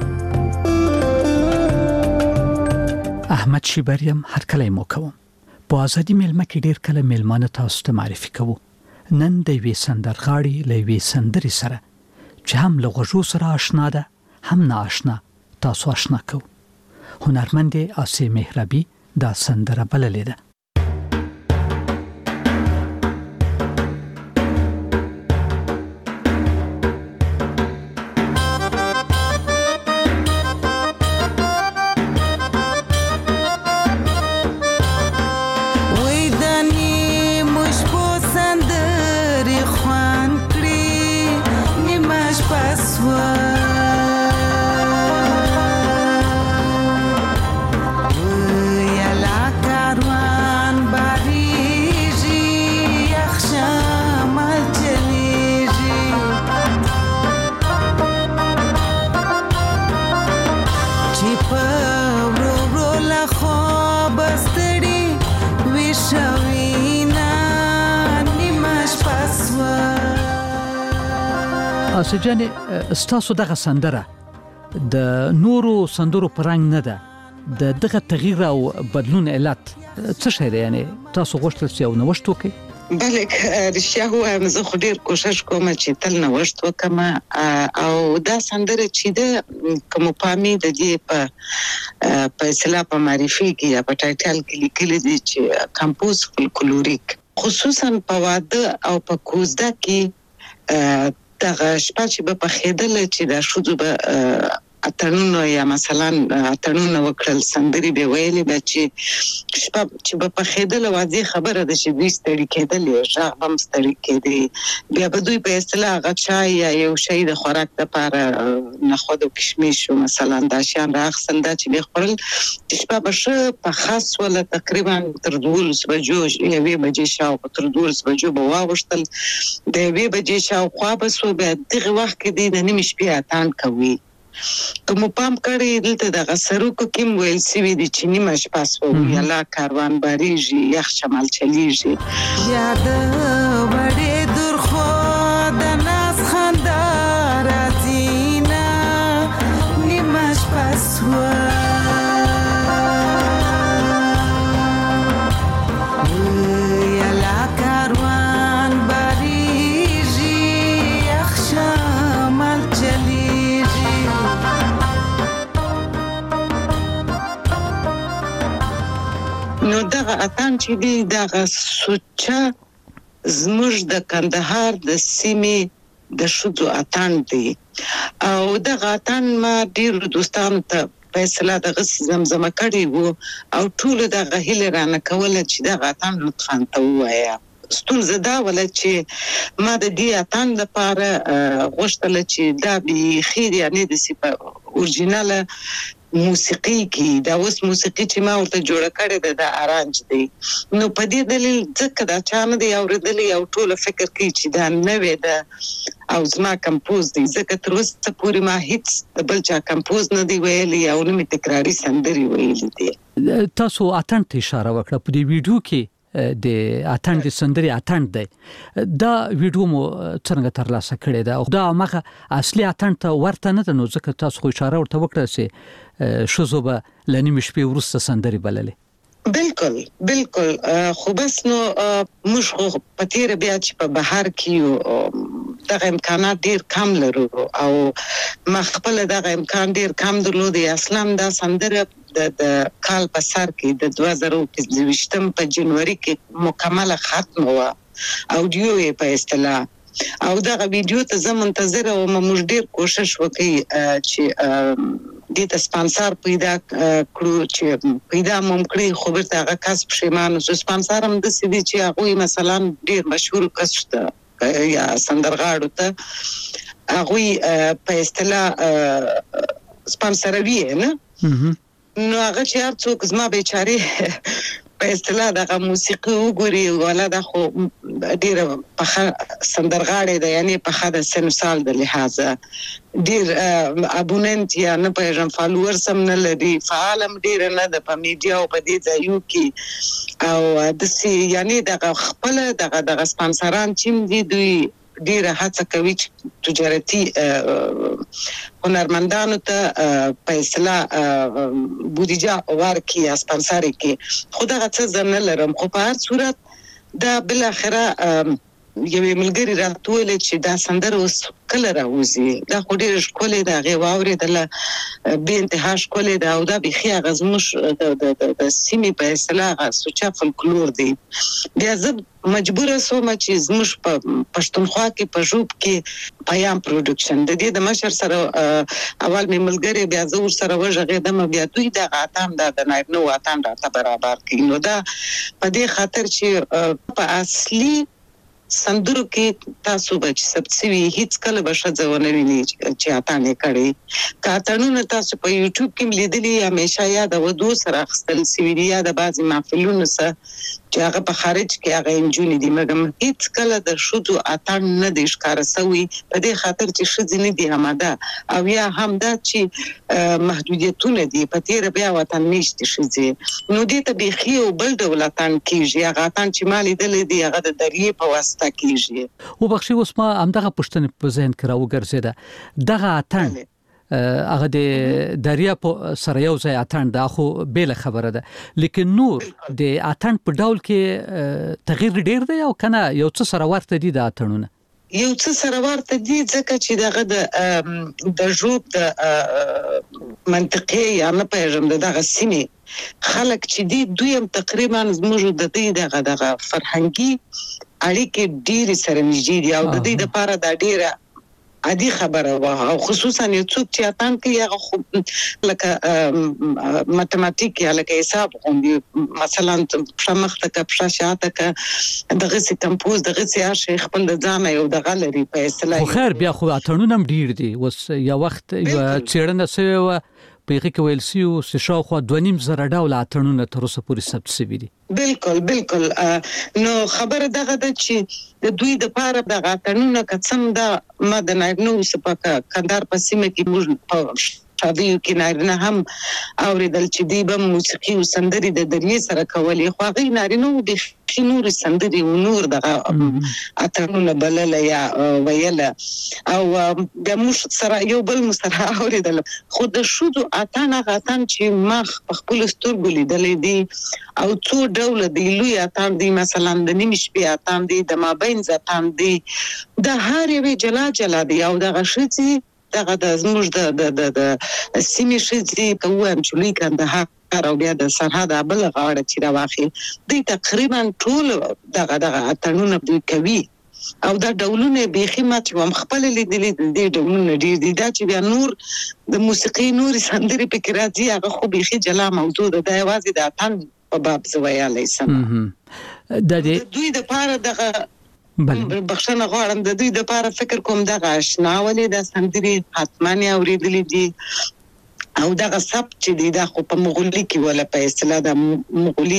Speaker 24: احمد شیبریم هر کله مو کوم په آزادی ملما کې ډیر کله ملمانه تاسو ته معرفي کوو. نن د وی سندرغاړي لوي سندري سره چې هم له غوږو سره آشنا ده هم نه آشنا تاسو آشنا کو. هنرمند آسی مهربي دا سندره بللې ده. سجانه استاسو دغه سندره د نورو سندرو پرنګ نه ده د دغه تغییر او بدلون علت څه شی دی؟ یعنی تاسو غوښتل چې یو نوښت وکړئ؟
Speaker 25: بله رښتیا ووایم زه خو ډېر کوشش کوم چې تل نوښت وکړم او دا سندره چې ده که مو پامې د دې په په اصطلاح په معرفي کې یا په ټایټل کې لیکلي دي چې کمپوز فولکلوریک خصوصا په واده او په کوزده کې دغه شپه چې به پخېدل چې دا شوزو به اتڼونه یا مثلا اتڼونه وکړل سندري به ویلې به چې شپه چې به پخېدل واځي خبره ده چې دوی ستړي کېدل یا ژغ به هم ستړي کېدی بیا به دوی په اصطلاح هغه چای یا یو شی د خوراک دپاره نخود او کشمیش او مثلا دا شیان رااخیستل دا چې به خوړل شپه به ښه پخه سوله تقریبا تر دولس بجو یوې بجې شاوخوا تر دولس بجو به واوښتل د یوې بجې شاوخوا به سو بیا دغه وخت کې دی د نیمې شپې اتڼ کوي. که مو پام کړی دلته دغه سروکو کې م ویل سوي دي چې نیمه شپه سوه یلا کاروان بارېږي یخ شمال چلیږي یا د وړې درخوا د ناز خندا راځي نه نیمه شپه سوه نو دغه اتڼ چې دی دغه سوچه زموږ د کندهار د سیمې د ښځو اتڼ دی او دغه اتڼ ما ډېرو دوستانو ته په اصطلاح دغسې زمزمه کړې وو او ټولو دغه هیله رانه کوله چې دغه اتڼ لطفا ته ووایه. ستونزه دا وله چې ما د دې اتڼ لپاره غوښتله چې دا بیخي یعنې داسې په اورجیناله موسیقي کې دا اوس موسیقي چې ما ورته جوړه کړې ده دا ارانج دی نو په دې دلیل ځکه دا چا نه دی اورېدلی او ټوله فکر کوي چې دا نوې ده او زما کمپوز دی ځکه تر اوسه پورې ما هیڅ د بل چا کمپوز نه دی ویلی او نه مې تکراري سندرې ویلي دي.
Speaker 24: تاسو اتڼ ته اشاره وکړه په دې ویډیو کې د اتڼ د سندري اتڼ دی دا ویډیو مو څنګه ترلاسه کړی ده او دا هغه اصلي اتڼ ته ورته نه ده نو ځکه تاسو خو اشاره ورته وکړه چې ښځو به له نیمې شپې وروسته سندرې بللې.
Speaker 25: بالکل بالکل خو بس نو موږ خو په تېره بیا چې په بهر کې یو دغه امکانات ډېر کم لرو او ما خپله دغه امکان ډېر کم درلودی. اصلا دا سندره د کال په سر کې د دوه زره پنځه ویشتم په جنوري کې مکمله ختمه وه اودیو یې په اصطلاح او دغه ویډیو ته زه منتظره وم. موږ ډېر کوشش وکړي چې دې ته سپانسر پیدا کړو چې پیدا مو کړی خو بیرته هغه کس پښیمان شو. سپانسر هم داسې دی چې هغوی مثلا ډېر مشهور کس شته یا سندرغاړو ته هغه په اصطلاح سپانسروي نه نو هغه چې هر څوک زما بیچاره په اصطلاح دغه موسیقي وګوري ولا د خو ډیره په سندرغاړي د یعنی په خاطر سن سال د لحاظه ډیر ابوننت یا نه پېژن فالوور سم نه لري فعالم ډیر نه د په میډیا او په دې ځایو کې او د سي یعنی دغه خپل دغه دغه سپانسران چې دي دوی ډیره هڅه کوي چې تجارتي هنرمندانو ته په اصطلاح بودیجه ورکړي یا سپانسر کړي خو دغه څه زه نه لرم خو په هر صورت دا بل اخره یوې ملګری راټول چې دا سندره اوس کله راوځي دا خو ډېر ښکلې ده هغې واورېدله بې انتها ښکلې ده او دا بیخي هغه زموږ د سیمې په اصطلاح هغه سوچه فولکلور دی بیا زه مجبوره سومه چې زموږ په پښتونخوا کې په ژوب کې پیام پروډکشن د دې د مشر سره اول مې ملګری بیا زه ورسره وغږېدم بیا دوی دغه اتام دا د نایب نو اتام راته برابر کړي نو دا په دې خاطر چې په اصلي سندرو کې تاسو به چې سبسوي هیڅ کله به ښځه ونه ویني چې اتانې کړي که اتڼونه تاسو په یوټیوب کې لیدلي همیشه یاد و دو سره اخیستل سوي دي یا د بعضې محفلونو سره چې هغه په خارج کې هغه نجونې دي مګر هیڅ کله د ښځو اتڼ نه دی ښکاره سوی په دې خاطر چې ښځې نه دي آماده او یا هم دا چې محدودیتونه دي په تېره بیا وطن میشتې ښځې نو دې ته بیخي یو بل ډول اتڼ کېږي هغه اتڼ چې ما لیدلی دی هغه د دریې په واسطه کېږي
Speaker 24: وبخښئ اوس ما همدغه پوښتنه په ذهن کې راوګرځېده دغه اتڼ هغه د دریا په سره یو ځای اتڼ دا خو بیل خبره ده لیکن نور د اتڼ په ډول کې تغییر ډیر دی او کنه یو څه سره ورته دي د اتڼونه
Speaker 25: یو څه سره ورته دي ځکه چې دغه د د ژوب د منطقې یا نه پېژم دغه سیمې خلک چې دي دوی هم تقریبا زموږ د دې دغه دغه فرهنګي اړیکې ډېرې سره نږدې دي او د دې لپاره دا ډېره عادي خبره وه او خصوصا یو څوک چې اتڼ کوي هغه خو لکه ماتماتیک یا لکه حساب غوندې مثلا پښه مخته که پښه شاته که دغسې کمپوز دغسې هر شی خپل د ځانه یو دغه لري په اصطلاح
Speaker 24: خو خیر بیا خو اتڼونه هم ډېر دي اوس یو وخت یوه څېړنه سوې وه په هغې کې ویل سوي وو چې شاوخوا دوه نیم زره ډوله اتڼونه تر اوسه پورې ثبت سوي دي
Speaker 25: بالکل بالکل نو خبره دغه ده چې د دوی دپاره دغه اتڼونه که څه هم دا ما د نایب نو په کندهار په سیمه کې موږ په شادیو کې نارینه هم اورېدل چې دوی به موسیقي او سندرې د دریې سره کولې خو هغوی نارینه وو بیخي نورې سندرې او نور دغه اتڼونه بلله یا ویله او بیا موږ سره یو بل مو سره اورېدل خو د ښځو اتڼ هغه اتڼ چې ما په خپلو سترګو لیدلی دی او څو ډوله دی لوی اتڼ دی مثلا د نیمې شپې اتڼ دی د مابینځ اتڼ دی د هر یوې جلا جلا دی او دغه ښځې دغه د زموږ د د د سیمې ښځې که ووایم چې لوی کندهار او بیا د سرحد بله غاړه چې راواخلي دوی تقریبا ټول دغه دغه اتڼونه دوی کوي او دا ډولونه بیخي ما چې وم خپله لیدلي د دې ډولونه ډېر دي دا چې بیا نور د موسیقي نورې سندرې پکې راځي هغه خو بیخي جلا موضوع ده دا یوازې د اتڼ په باب زه ویلی سم د دوی دپاره دغه بخښنه غواړم د دوی دپاره فکر کوم دغه اشنا ولې دا سندرې حتما یې اورېدلي دي او دغه سبک چې دی دا خو په مغولي کې ولا په اصطلاح د مغولي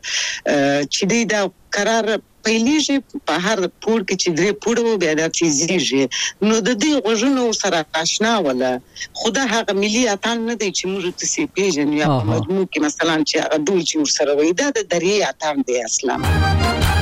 Speaker 25: چې دی دا قرار پیلېږي په هر پوړ کې چې درې پوړه وو بیا دا تیزېږي نو د دې غوږونه ورسره اشنا وله خو دا هغه ملي اتڼ نه دی چې موږ تاسې پېژنو یا په مجموع کې مثلا چې هغه ډول چې ورسره وایي دا د دریې اتڼ دی اصلا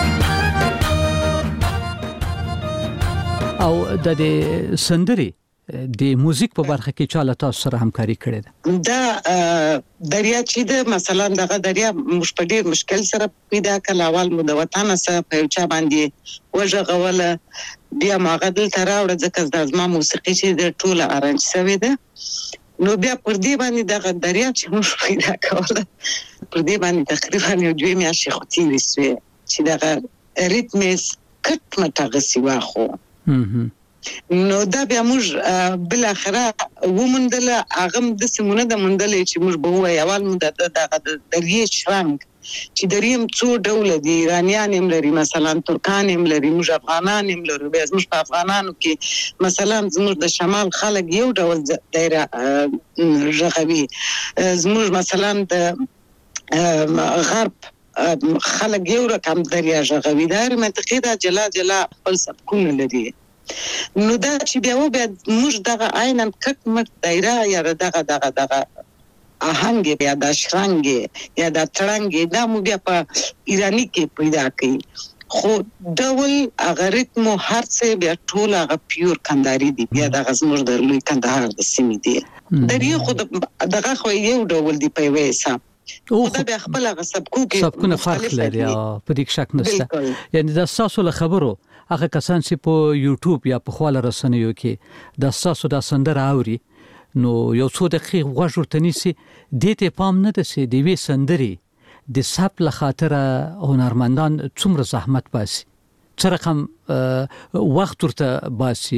Speaker 24: او د دې سندرې د موزیک په برخه کې چا له تاسو سره همکاري کړې ده
Speaker 25: دا دریا چې ده مثلا دغه دریا موږ په ډېر مشکل سره پیدا کړل اول مو د وطنه سره په یو چا باندې وژغوله بیا ما هغه دلته راوړه ځکه دا زما موسیقي چې ده ټوله ارنج سوې ده نو بیا پر دې باندې دغه دریا چې موږ پیدا کوله پر دې باندې تقریبا یو دوې میاشتې خو تېرې سوې چې دغه ریتم یې کټ مټ هغسې واخو نو دا بیا موږ بالاخره وموندله هغه هم داسې مو نه ده موندلی چې موږ به ووایو اول مو دغه د دریې شرنګ چې دریم څو ډول دي ایرانیان هم لري مثلا ترکان هم لري موږ افغانان هم لرو بیا زموږ په افغانانو کې مثلا زموږ د شمال خلک یو ډول دایره ژغوي زموږ مثلا د غرب خلک یو رقم دریا ژغوي دا منطقې دا جلا جلا خپل سبکونه لري نو دا چې بیا و بیا موږ دغه عیناً کټ مټ دایره یا دغه دغه دغه آهنګ یا د شرنګ یا د ترنګ دا مو بیا په ایرانی کې پیدا کړي خو ډول هغه ریتم هر څه بیا ټول هغه پیور کندهاري دی بیا د غزمور د لوی کندهار د سیمې دی درې خو دغه خو یو ډول دی په وېسا او دا بیا خپل هغه سبکو کې
Speaker 24: سبکونه فرق لري په دې کې شک نشته یعنی د تاسو له خبرو هغه کسان چې په یوټیوب یا په خواله رسنیو کې د تاسو د سندره اوري نو یو څو دقیقې غوږ ورته نیسي دې ته پام نه دسي دی وی سندري د سپ له خاطر هنرمندان څومره زحمت باسي څه رقم وخت ورته باسي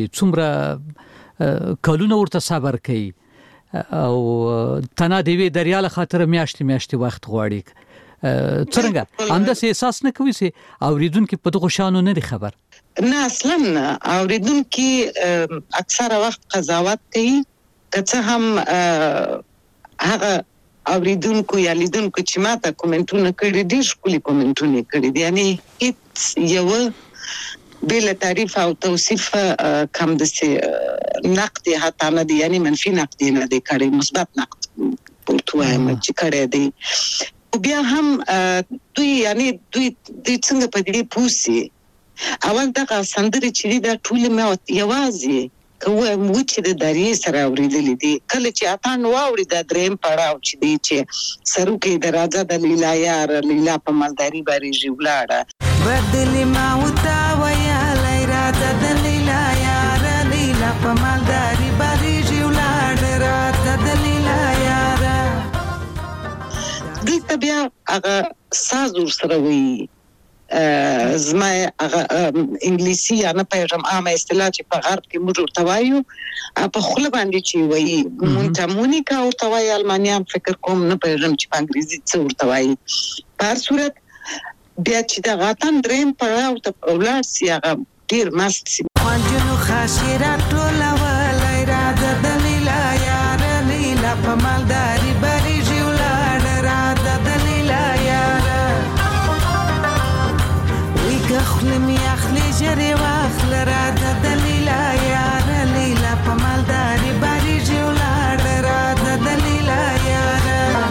Speaker 24: څومره کلونه ورته صبر کوي او تنا دی وی دریاله خاطر میاشتې میاشتې وخت غواړي څنګه انداز احساس نه کوي سي اوریدونکو په دغه شانو نه دی خبر
Speaker 25: نه اصلا نه اوریدونکو اکثره وخت قضاوت کوي که هم هغه اوریدونکو یا لیدونکو چې ماته کومنټونه کړي دي ښکلي کومنټونه کړي دي یعنی هیڅ یو بل تعریف او توصیف کم دسي نقد حتی نه دي یعنی منفي نقد نه دي کړي مثبت نقد پورتوه چې کړي دي بیا هم دوی یعنی دوی د څنګه په دې پوسي اول دغه سندري چې دا ټول مې یوازې کوه مو چې د دریې سره اوریدلې دي کله چې اتان واوري د دریم پړاو چې دی چې سرو کې د راځه د لیلا یار لیلا په مالداري باندې ژولاړه بدلی ما وتا ویا لیلا د لیلا یار لیلا په مالداري باندې ژولاړه راځه د لیلا یار دې بیا هغه ساز سره وی زما هغه انګلیسي یا نه پېژم عامه اصطلاح چې په غرب کې موږ ورته وایو په خپل باندې چې وایي مونټا مونیکا ورته وایي المانیان فکر کوم نه پېژم چې په انګریزي څه ورته وایي په هر صورت بیا چې دا غاتن دریم پړاو ته ولر سي هغه ډیر مست سي مانجنو خاصیرات ټوله ولای را د دلیلا یار لیلا په مالداري بری ژولاړ را د دلیلا یار خپل می اخلي جري واخل را د دلیلا یار لیلا په مالداري باري جولاړ را د دلیلا یار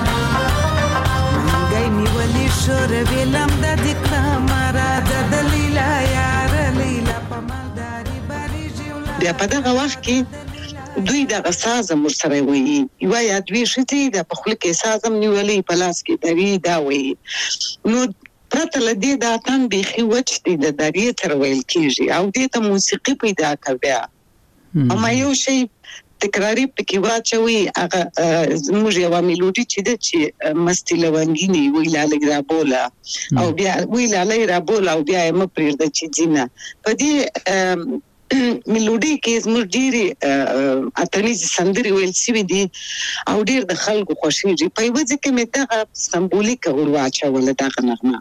Speaker 25: منګي می ولي شور ویلم د دکړه مارا د دلیلا یار لیلا په مالداري باري جولاړ بیا په دغه وخت کې دوی د غساز مر سره وي یو یا دوی شتي د په خپل کې سازم نیولې په لاس کې دوی دا وي نو پرته لدی دا تن بيخي وچتي د دریې تر ویل کیږي او دې ته موسیقي پیدا کوي اما یو شی تکراری پکې واچوي هغه زموږ یو میلودي چې د چې مستی لونګینی ویلا لګرا بولا او بیا ویلا لګرا بولا او بیا م پرېد چې جنا په دې میلودي کې زموږ ډېری اتنیز سندري ویل سوي دي او ډېر د خلکو خوشي په وځي کې مې دغه سمبولیک ورواچول دغه نغمه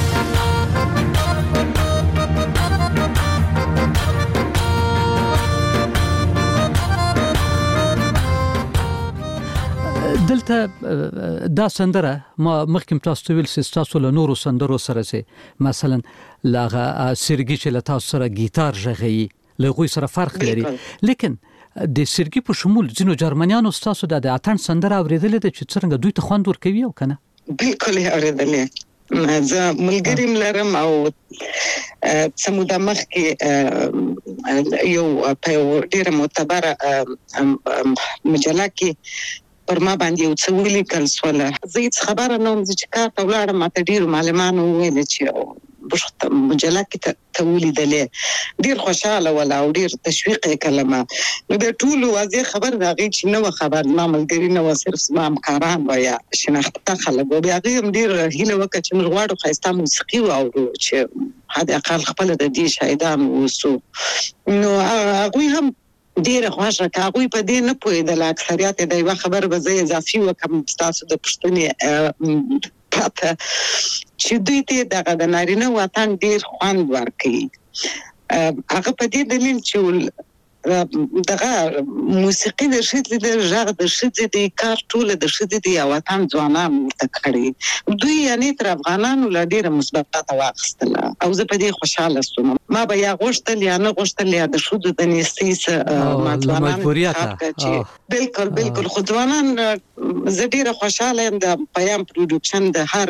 Speaker 24: دلته دا سندره ما مخکې تاسو ویل چې تاسو له نورو سندرو سره سي مثلا لاغه سرګي چې له تاسو سره گیتار ژغي له غوي سره فرق لري لیکن د سرګي په شمول ځینو جرمنیانو تاسو د اتن سندره اوریدلې چې څنګه دوی ته خوند ور کوي او کنه
Speaker 25: بالکل اوریدلې زه ملګری ملرم او سموده مخ کې یو په ډیره معتبره مجله کې پر ما باندې یو څه ولیکل سوله زه هیڅ خبره نه وم چې کار ته ولاړم ماته ډېرو معلمانو وویل چې بشته مجله کې ته ولیدلې ډېر خوشاله ولا او ډېر تشویق یې کلمه نو د ټولو واضح خبر راغی چې نو خبر ما ملګری نه و صرف ما همکاران و یا شناخته خلک و بیا هغوی هم ډېر هیله وکړه چې موږ غواړو ښایسته موسیقي واورو چې حد اقل خپله د دې شاهدان واوسو نو هغوی هم ډیره خوښه کاغوي په دې نه پوهېدل اکثریت د یو خبر به زه اضافي وکم تاسو د پښتنې پاته چې دوی ته دغه د نارینه وطن ډیر خوند ورکوي. هغه په دې دلیل چې دغه موسیقي د شته د ژغ د شته د کار ټول د شته د وطن ځوانان ورته کړی دوی یعنی تر افغانانو لا ډیره مثبت واخستل او زه په دې خوشاله سوم. ما به یا غوښتل یا نه غوښتل یا د شود د نيستي س مجبوریت بالکل بالکل خو ځوانان زه ډیره خوشاله یم د پیام پروډکشن د هر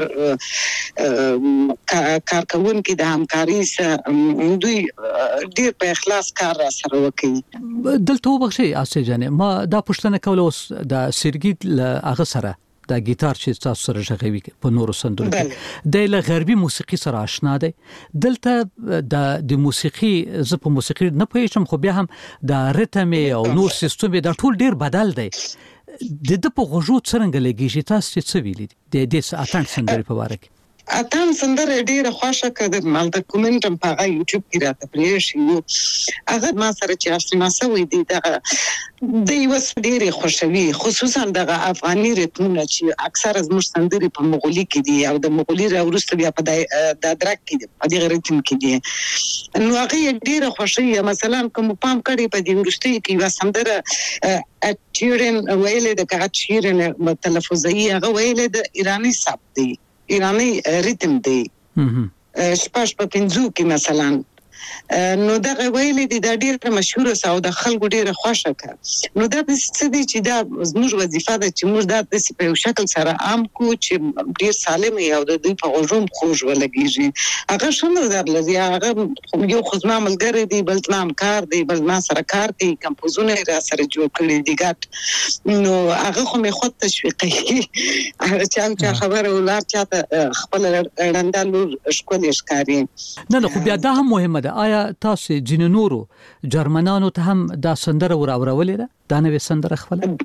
Speaker 25: کارکونکو د همکاري سره دوی ډیر په اخلاص کار را سره وکړي.
Speaker 24: دلته وبخښي اسه جانې ما دا پښتنه کوله اوس د سرګیت ل هغه سره د ګیتار چې تاسو سره ژغوي په نورو سندرو کې د له غربي موسیقي سره آشنا دی. دلته د د موسیقي ز په موسیقي نه پېښم خو بیا هم د ریتم او نور سیستم د ټول ډیر بدل دی. د د په غوجو څنګه لګیږي تاسو چې څه ویلي د دې اتن سندري په واره کې؟
Speaker 25: اتم سندره ډیره خوښه کړه مال د کومنټم په یوټیوب کې راته پریښی هغه ما سره چې آشنا شوی دی دغه د یو ډیره خوشوي خصوصا دغه افغاني ریتمونه چې اکثر از مش سندري په مغولي کې دي او د مغولي راورسته بیا په د درک کې دي په دې ریتم کې دي نو هغه ډیره خوشوي. مثلا کوم پام کړي په دې ورسته کې وا سندره اچیرن ویلې د کاچیرن په تلفظي هغه ویلې د ایرانی سبک دی ایرانی ریتم دی شپږ په پنځو کې مثلا نو دا ویلې دي دا ډیره مشهور او د خلکو ډیره خوښه کړه. نو دا څه دي چې دا زموږ وظیفه ده چې موږ دا د په شکل سره عام کو چې ډیر سالم او د دوی په غوږم خوږ ولګيږي. هغه شنو درلږي هغه یو خدمت ملګری دی بل نام کار دی بل ما سره کار کوي کمپوزونه را سره جوړ کړی دی ګټ نو هغه خو مې خود تشویقي هغه چې خبره ولر چاته خپل رندالو شکل ښکاری
Speaker 24: نه نه خو بیا دا هم مهمه ده. آیا تاسو جن نورو جرمنانو ته هم دا سندره وراورولې ده دا نوې سندره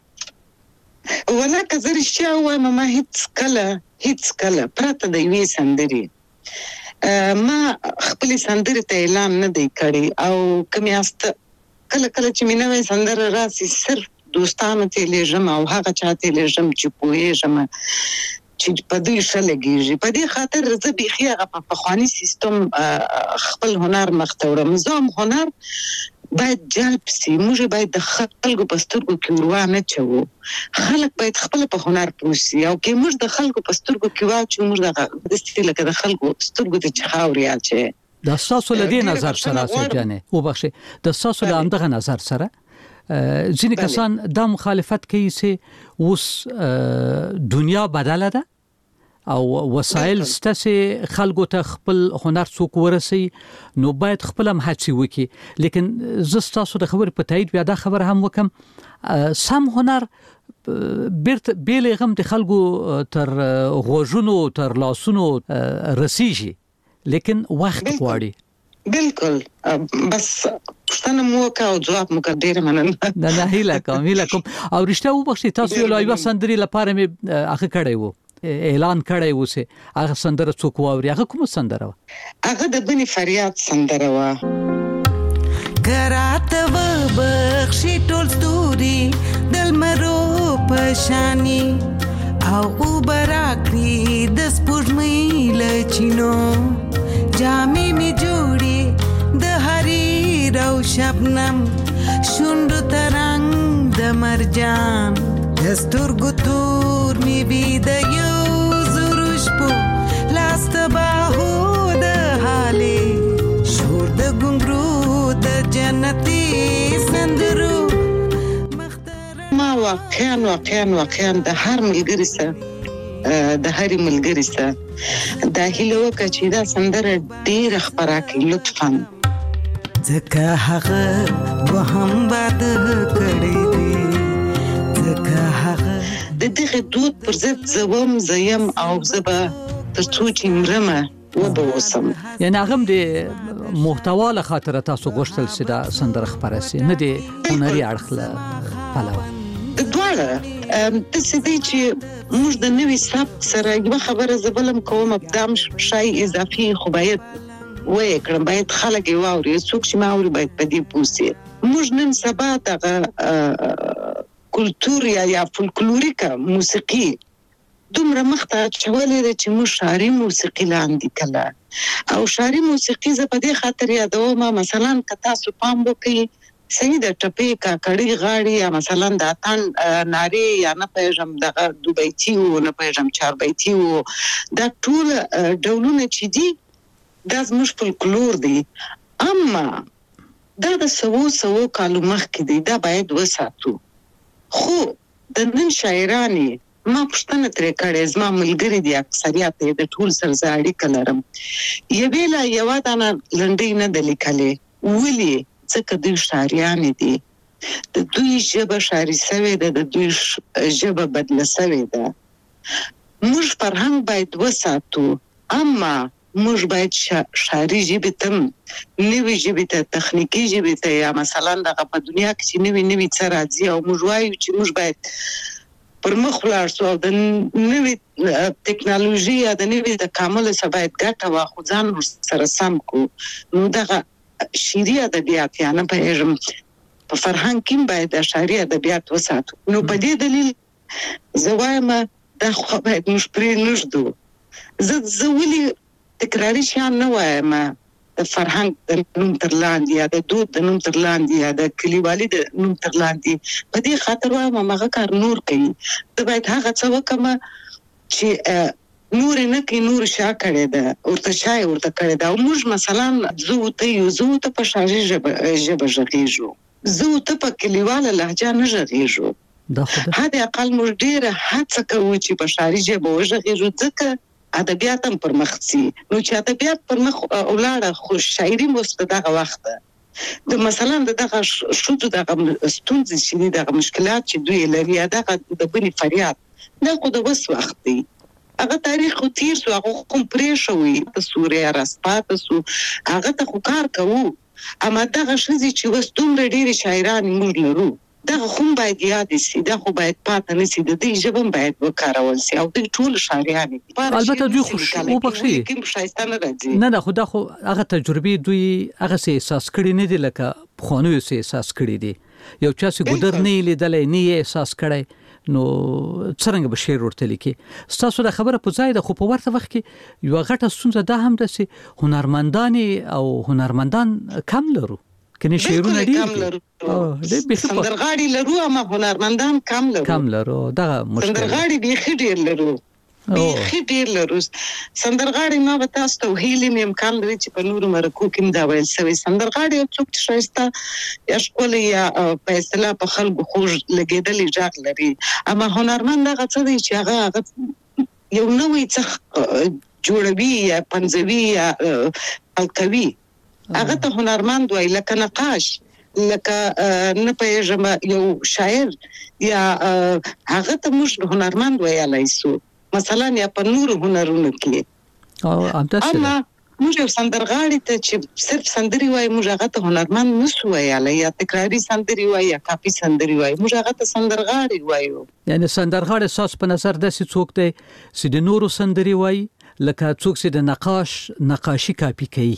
Speaker 24: خپل
Speaker 25: ولا کزرشیا و ما هیڅ کله هیڅ کله پرته د وی سندري ما خپل سندره ته اعلان نه دی کړی او کمیاست کله کله چې مینه سندره راسي صرف دوستانو ته لېږم او هغه چاته لېږم چې پوهېږم چې په دې شلګيږي په دې خاطر زه بيخي هغه په فخواني سیستم خپل هنر مختورم زوم هنر باید جلب سي موږ باید د خلکو په سترګو کې ورونه چوو خلک باید خپل په هنر پوښي او کې موږ د خلکو په سترګو کې واچو موږ د ستیل کې د خلکو سترګو ته چخاوري اچي
Speaker 24: د تاسو له دې نظر سره سجانه وبخښي د تاسو له همدغه نظر سره ځینې کسان د مخالفت کوي چې اوس دنیا بدله ده او وسایل ستاسو خلکو ته خپل هنر څوک ورسي نو باید خپل هم هڅه وکړي. لیکن زه تاسو د خبر په تایید بیا دا خبر هم وکم سم هنر بیرته بیلغم د خلکو تر غوژونو تر لاسونو رسیږي لیکن وخت غواړي.
Speaker 25: بالکل بس پښتنه مو کا او جواب مو کډیر مننه
Speaker 24: نه نه هیله کوم هیله کوم او رښتیا وبخښي تاسو یو لایو سندري لپاره مې هغه کړی وو اعلان کړی و چې هغه سندره څوک واوري هغه کوم سندره و
Speaker 25: هغه د بني فریاد سندره و
Speaker 1: ګرات و بخشي ټول ستوري دل مرو پشانی او وبراکړي د سپوږمۍ لچینو جامې می جوړي د حریر او شبنم شوند ترنګ د مرجان دستور ګتور می بي د یو زروش په لاست باهو د حالي شور د ګنګرو د جنتي سندرو
Speaker 25: ما واقعا واقعا واقعا د هر ملګری سره د هر ملګری سره د هیلو کچې دا سندره ډیر خبره کوي لطفا
Speaker 1: ځکه هغه وهم باد کړی دی ځکه هغه
Speaker 25: د دغه دود پر ضد زوم زیم او زبا ترڅو چې مرمه وبوسم
Speaker 24: یعنی هغه د محتوا له خاطر تاسو غوښتل چې دا سندره خبره سي نه دی هنري اړخ له پلوه
Speaker 25: دواړه د سدي چې موږ د نوې سبک سره یو خبره زبلم کوم ابدام شای اضافي خو باید وای کړم باید خلک یې واوري څوک چې ما اوري باید په دې پوسي موږ نن سبا دغه کلتور یا فولکلوریکا موسیقي دومره مخته چولې چې مو شعري موسیقي لاندې کله او شعري موسیقي ز په دې خاطر یادوم مثلا که تاسو پام وکړئ صحیح د ټپې کاکړي غاړي یا مثلا د اتن ناری یا نه پېژم د دوبېتی او نه پېژم چار بیتی او دا ټول ډولونه چې دي دا زموږ فولکلور دی اما دا د سوو سوو کالو مخکې دی دا باید وساتو خو د نن شاعرانی ما پښتنه ترې کړې زما ملګری دي اکثریت د ټول سره اړیکه لرم یوه لا یو دانه لنډۍ نه د لیکلې ولي ځکه دوی شاعران دي د دوی ژبه شاعري سوې ده د دوی ژبه بدله سوې ده موږ فرهنګ باید وساتو اما موږ باید شاعري ژبې ته نوې ژبې ته تخنیکي ژبې ته یا مثلا دغه په دنیا کې چې نوې نوې څه راځي او موږ وایو چې موږ باید پر مخ ولاړ شو د نوې ټکنالوژي یا د نوې د کامل څخه باید ګټه واخلو ځان سره سم کو نو دغه شعري ادبیات یا نه پېژم په فرهنګ کې باید شعري ادبیات وساتو نو په دې دلیل زوایم دا خو باید موږ پرې نږدو زه زه ولي تکراري شان نه وایم د فرهنګ د نوم تر لاندې یا د دود د نوم تر لاندې یا د کلیوالي د نوم تر لاندې په دې خاطر وایم هغه کار نور کوي ته باید هغه څه وکړه چې نور نه کې نور شا کړي ده ورته شای ورته کړي ده او موږ مثلا زو ته یو زو ته په شاعري ژبه ژبه ژغېږو زو ته په کلیواله لهجه نه ژغېږو
Speaker 24: دا خو ده
Speaker 25: هدا اقل موږ ډېر هڅه کوو چې په شاعري ژبه وژغېږو ځکه ادبیات هم پر مخ سي نو چې ادبیات پر مخ ولاړه خو شاعري مستدغه وخت د مثلا دغه شوت دغه ستونزې چې دغه مشکلات چې دوی لري دغه د بني فریاد دا خو د وس وخت دی هغه تاریخ خو تیر سو هغه کوم پرې شوی د سوریا راسپات سو هغه ته خو کار کوو اما دغه شذي چې وس دومره ډېری شاعران موږ لرو دغه خو باید یاد شي دغه خو باید پاتې نشي د دې ژبه باید وکارول شي او د ټول شاعران
Speaker 24: البته دوی خو او بخشي
Speaker 25: کوم شایستانه راځي
Speaker 24: نه نه خو دا خو هغه تجربه دوی هغه سه احساس کړی نه دي لکه خونوي سه احساس کړی دي یو چا سه ګدر نه لیدلې نه احساس کړی نو څنګه به شعر ورته لیکي تاسو د خبره په ځای د خو په ورته وخت کې یو غټه ستونزه ده هم د هنرمندان او هنرمندان کم لرو کني شعرونه دي
Speaker 25: کم لرو سندرغاړي لرو اما هنرمندان کم لرو
Speaker 24: کم لرو دا مشکل
Speaker 25: سندرغاړي به ډیر لرو به ډیر لرو سندرغاړي ما به تاسو ته هیلې مې امکان لري چې په نورو مرکو کې دا ویل سوي سندرغاړي څوک چې شایسته یا شکول یا په اصطلاح په خلکو خوږ لګیدلې ځاګ لري اما هنرمند هغه څه دی چې هغه یو نوې څه جوړوي یا پنځوي یا الکوي هغه ته هنرمند وای لکه نقاش لکه نه پېژم یو شاعر یا هغه ته موږ هنرمند وایلای سو مثلا یا په نور هنرونو کې
Speaker 24: او امتاسه
Speaker 25: اما موږ یو سندرغاړي ته چې صرف سندري وای موږ هغه ته هنرمند نشو وایلای یا تکراری سندري وای یا کاپي سندري وای موږ هغه ته سندرغاړي وایو
Speaker 24: یعنی سندرغاړي ساس په نظر د څوک دی چې د نورو سندري وای لکه څوک چې د نقاش نقاشي کاپي کوي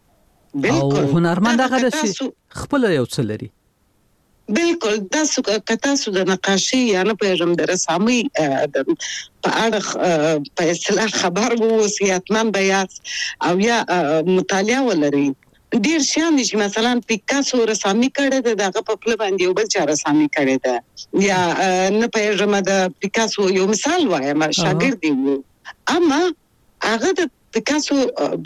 Speaker 24: او هنرمند هغه د خپل یو څه لري
Speaker 25: بالکل تاسو کتاسو د نقاشي یا نه پېژم د رسامي په اړه په اصطلاح خبر وو سیاتمن بیات او یا مطالعه ولري ډیر شان چې مثلا پیکاسو رسامي کړي ده دغه په خپل باندې یو بل چا رسامي کړي ده یا نه پېژم د پیکاسو یو مثال وایم شاګرد دی اما هغه د پیکاسو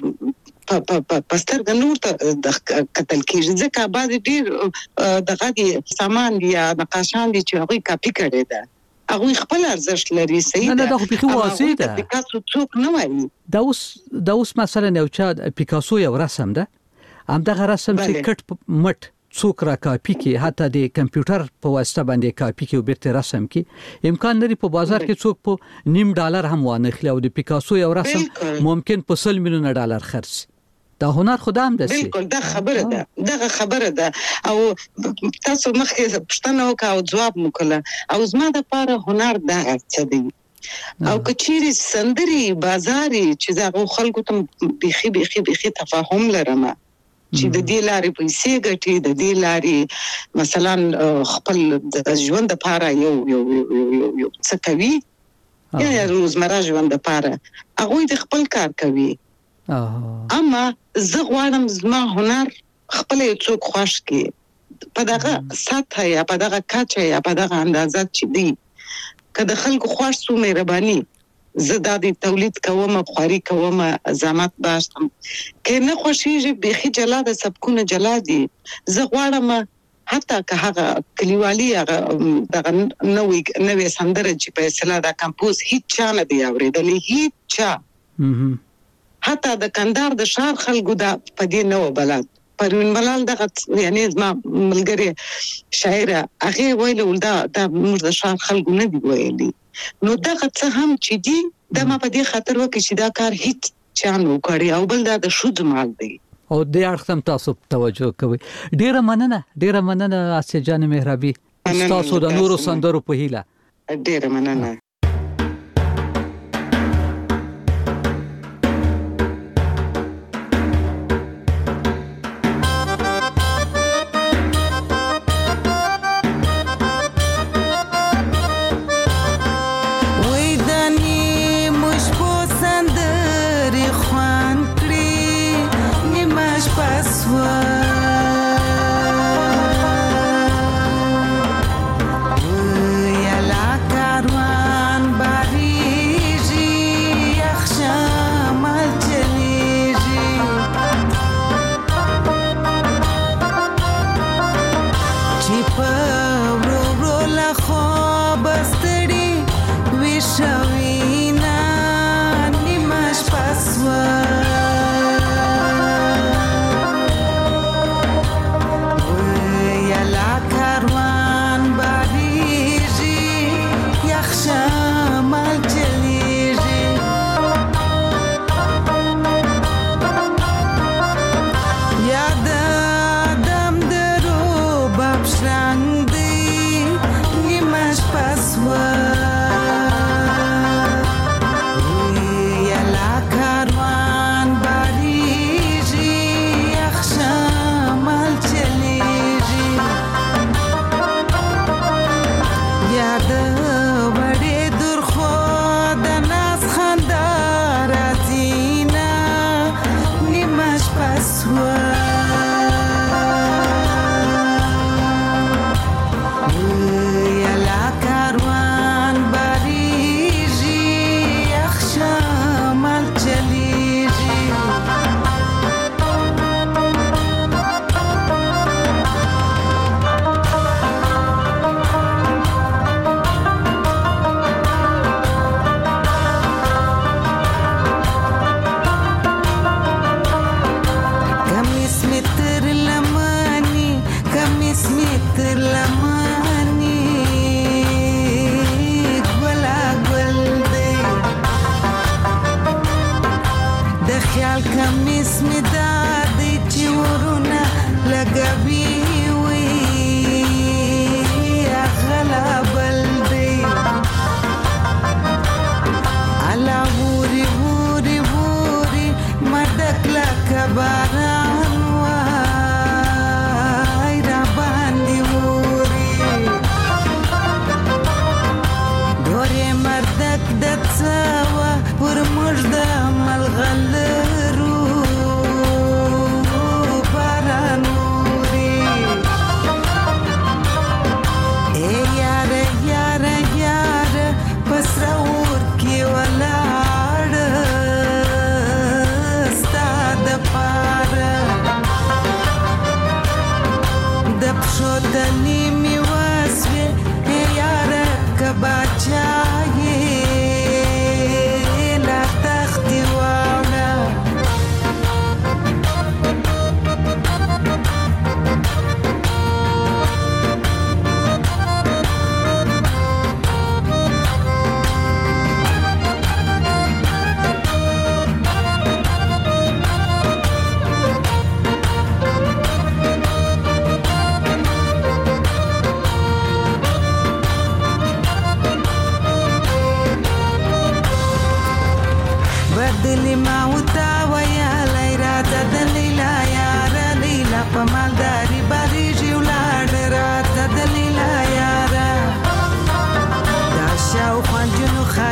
Speaker 25: پستر نور ته د قتل کېږي ځکه بعد ډیر دغه دي سامان دي یا نقاشان دي چې هغه کاپي کړي ده هغه خپل ارزښت لري صحیح
Speaker 24: نه دا خو په واسطه ده
Speaker 25: پیکاسو څوک نه وایي
Speaker 24: دا اوس دا اوس مثلا یو چا پیکاسو یو رسم ده هم دغه رسم چې کټ مټ څوک را کاپي کې حتی د کمپیوټر په واسطه باندې کاپي کې او بیرته رسم کې امکان لري په بازار کې څوک په نیم ډالر هم وانه خلی او د پیکاسو یو رسم ممکن په سل میلیون ډالر خرڅ دا هنر خدام ده
Speaker 25: بالکل دا خبره ده دغه خبره ده او تاسو مخکې پښتنه وکاو جواب وکړه او زما د پاره هنر دا څه دی او کچيري سندري بازاري چې دا خلکو ته بيخي بيخي بيخي تفاهم لرم چې د دې لارې پیسې ګټي د دې لارې مثلا خپل د ژوند لپاره یو یو یو یو څه کوي یا روزمره ژوند لپاره هغه د خپل کار کوي. اما زه غواړم زما هنر خپل څوک خوښ کړي په دغه سطح یا په دغه کچه یا په دغه اندازه چې دی که د خلکو خوښ سو مهرباني زه دا د تولید کوم خواري کوم زحمت باشم که نه خوشیږي بيخي جلا د سبکونه جلا دي. زه غواړم حتی که هغه کلیوالي هغه دغه نوې نوې سندره چې په اصطلاح د کمپوز هیڅ چا نه دی اورېدلی، هیڅ چا حتی د کندهار د ښار خلکو دا په دې نه و بلد. پروین ملال دغه یعنی زما ملګری شاعره هغه ویل دا د موږ د ښار خلکو نه دی ویلي. نو دغه څه هم چې دی د ما په دې خاطر وکړي چې دا کار هیڅ چا نه وکړي او بل دا د شود مال دی
Speaker 24: او د اړخم تاسو توجه کوي. ډیره مننه ډیره مننه اسیا جان مهربي تاسو د نورو سندرو په هیله.
Speaker 25: ډیره مننه.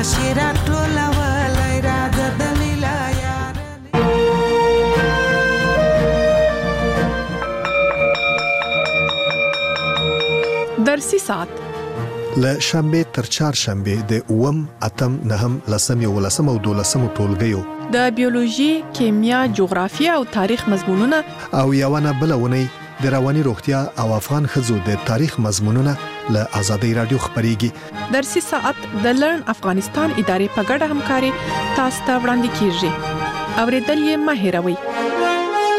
Speaker 1: شیرا ټوله ولای راځه د لیلا یار.
Speaker 9: درسي ساعت
Speaker 13: له شنبه تر چهارشنبه د اوم اتم نهم لسم یو لسم او دولسم ټولګیو
Speaker 9: د بیولوژي، کیمیا، جغرافیه او تاریخ مضمونونه
Speaker 13: او یوونه بلونه د رواني روغتیا او افغان خزو د تاریخ مضمونونه له آزادۍ رادیو خبريږي.
Speaker 9: درسي ساعت د لرن افغانستان ادارې په ګډه همکاري تاسو ته وړاندې کیږي. اوریدل یې مه هېروئ.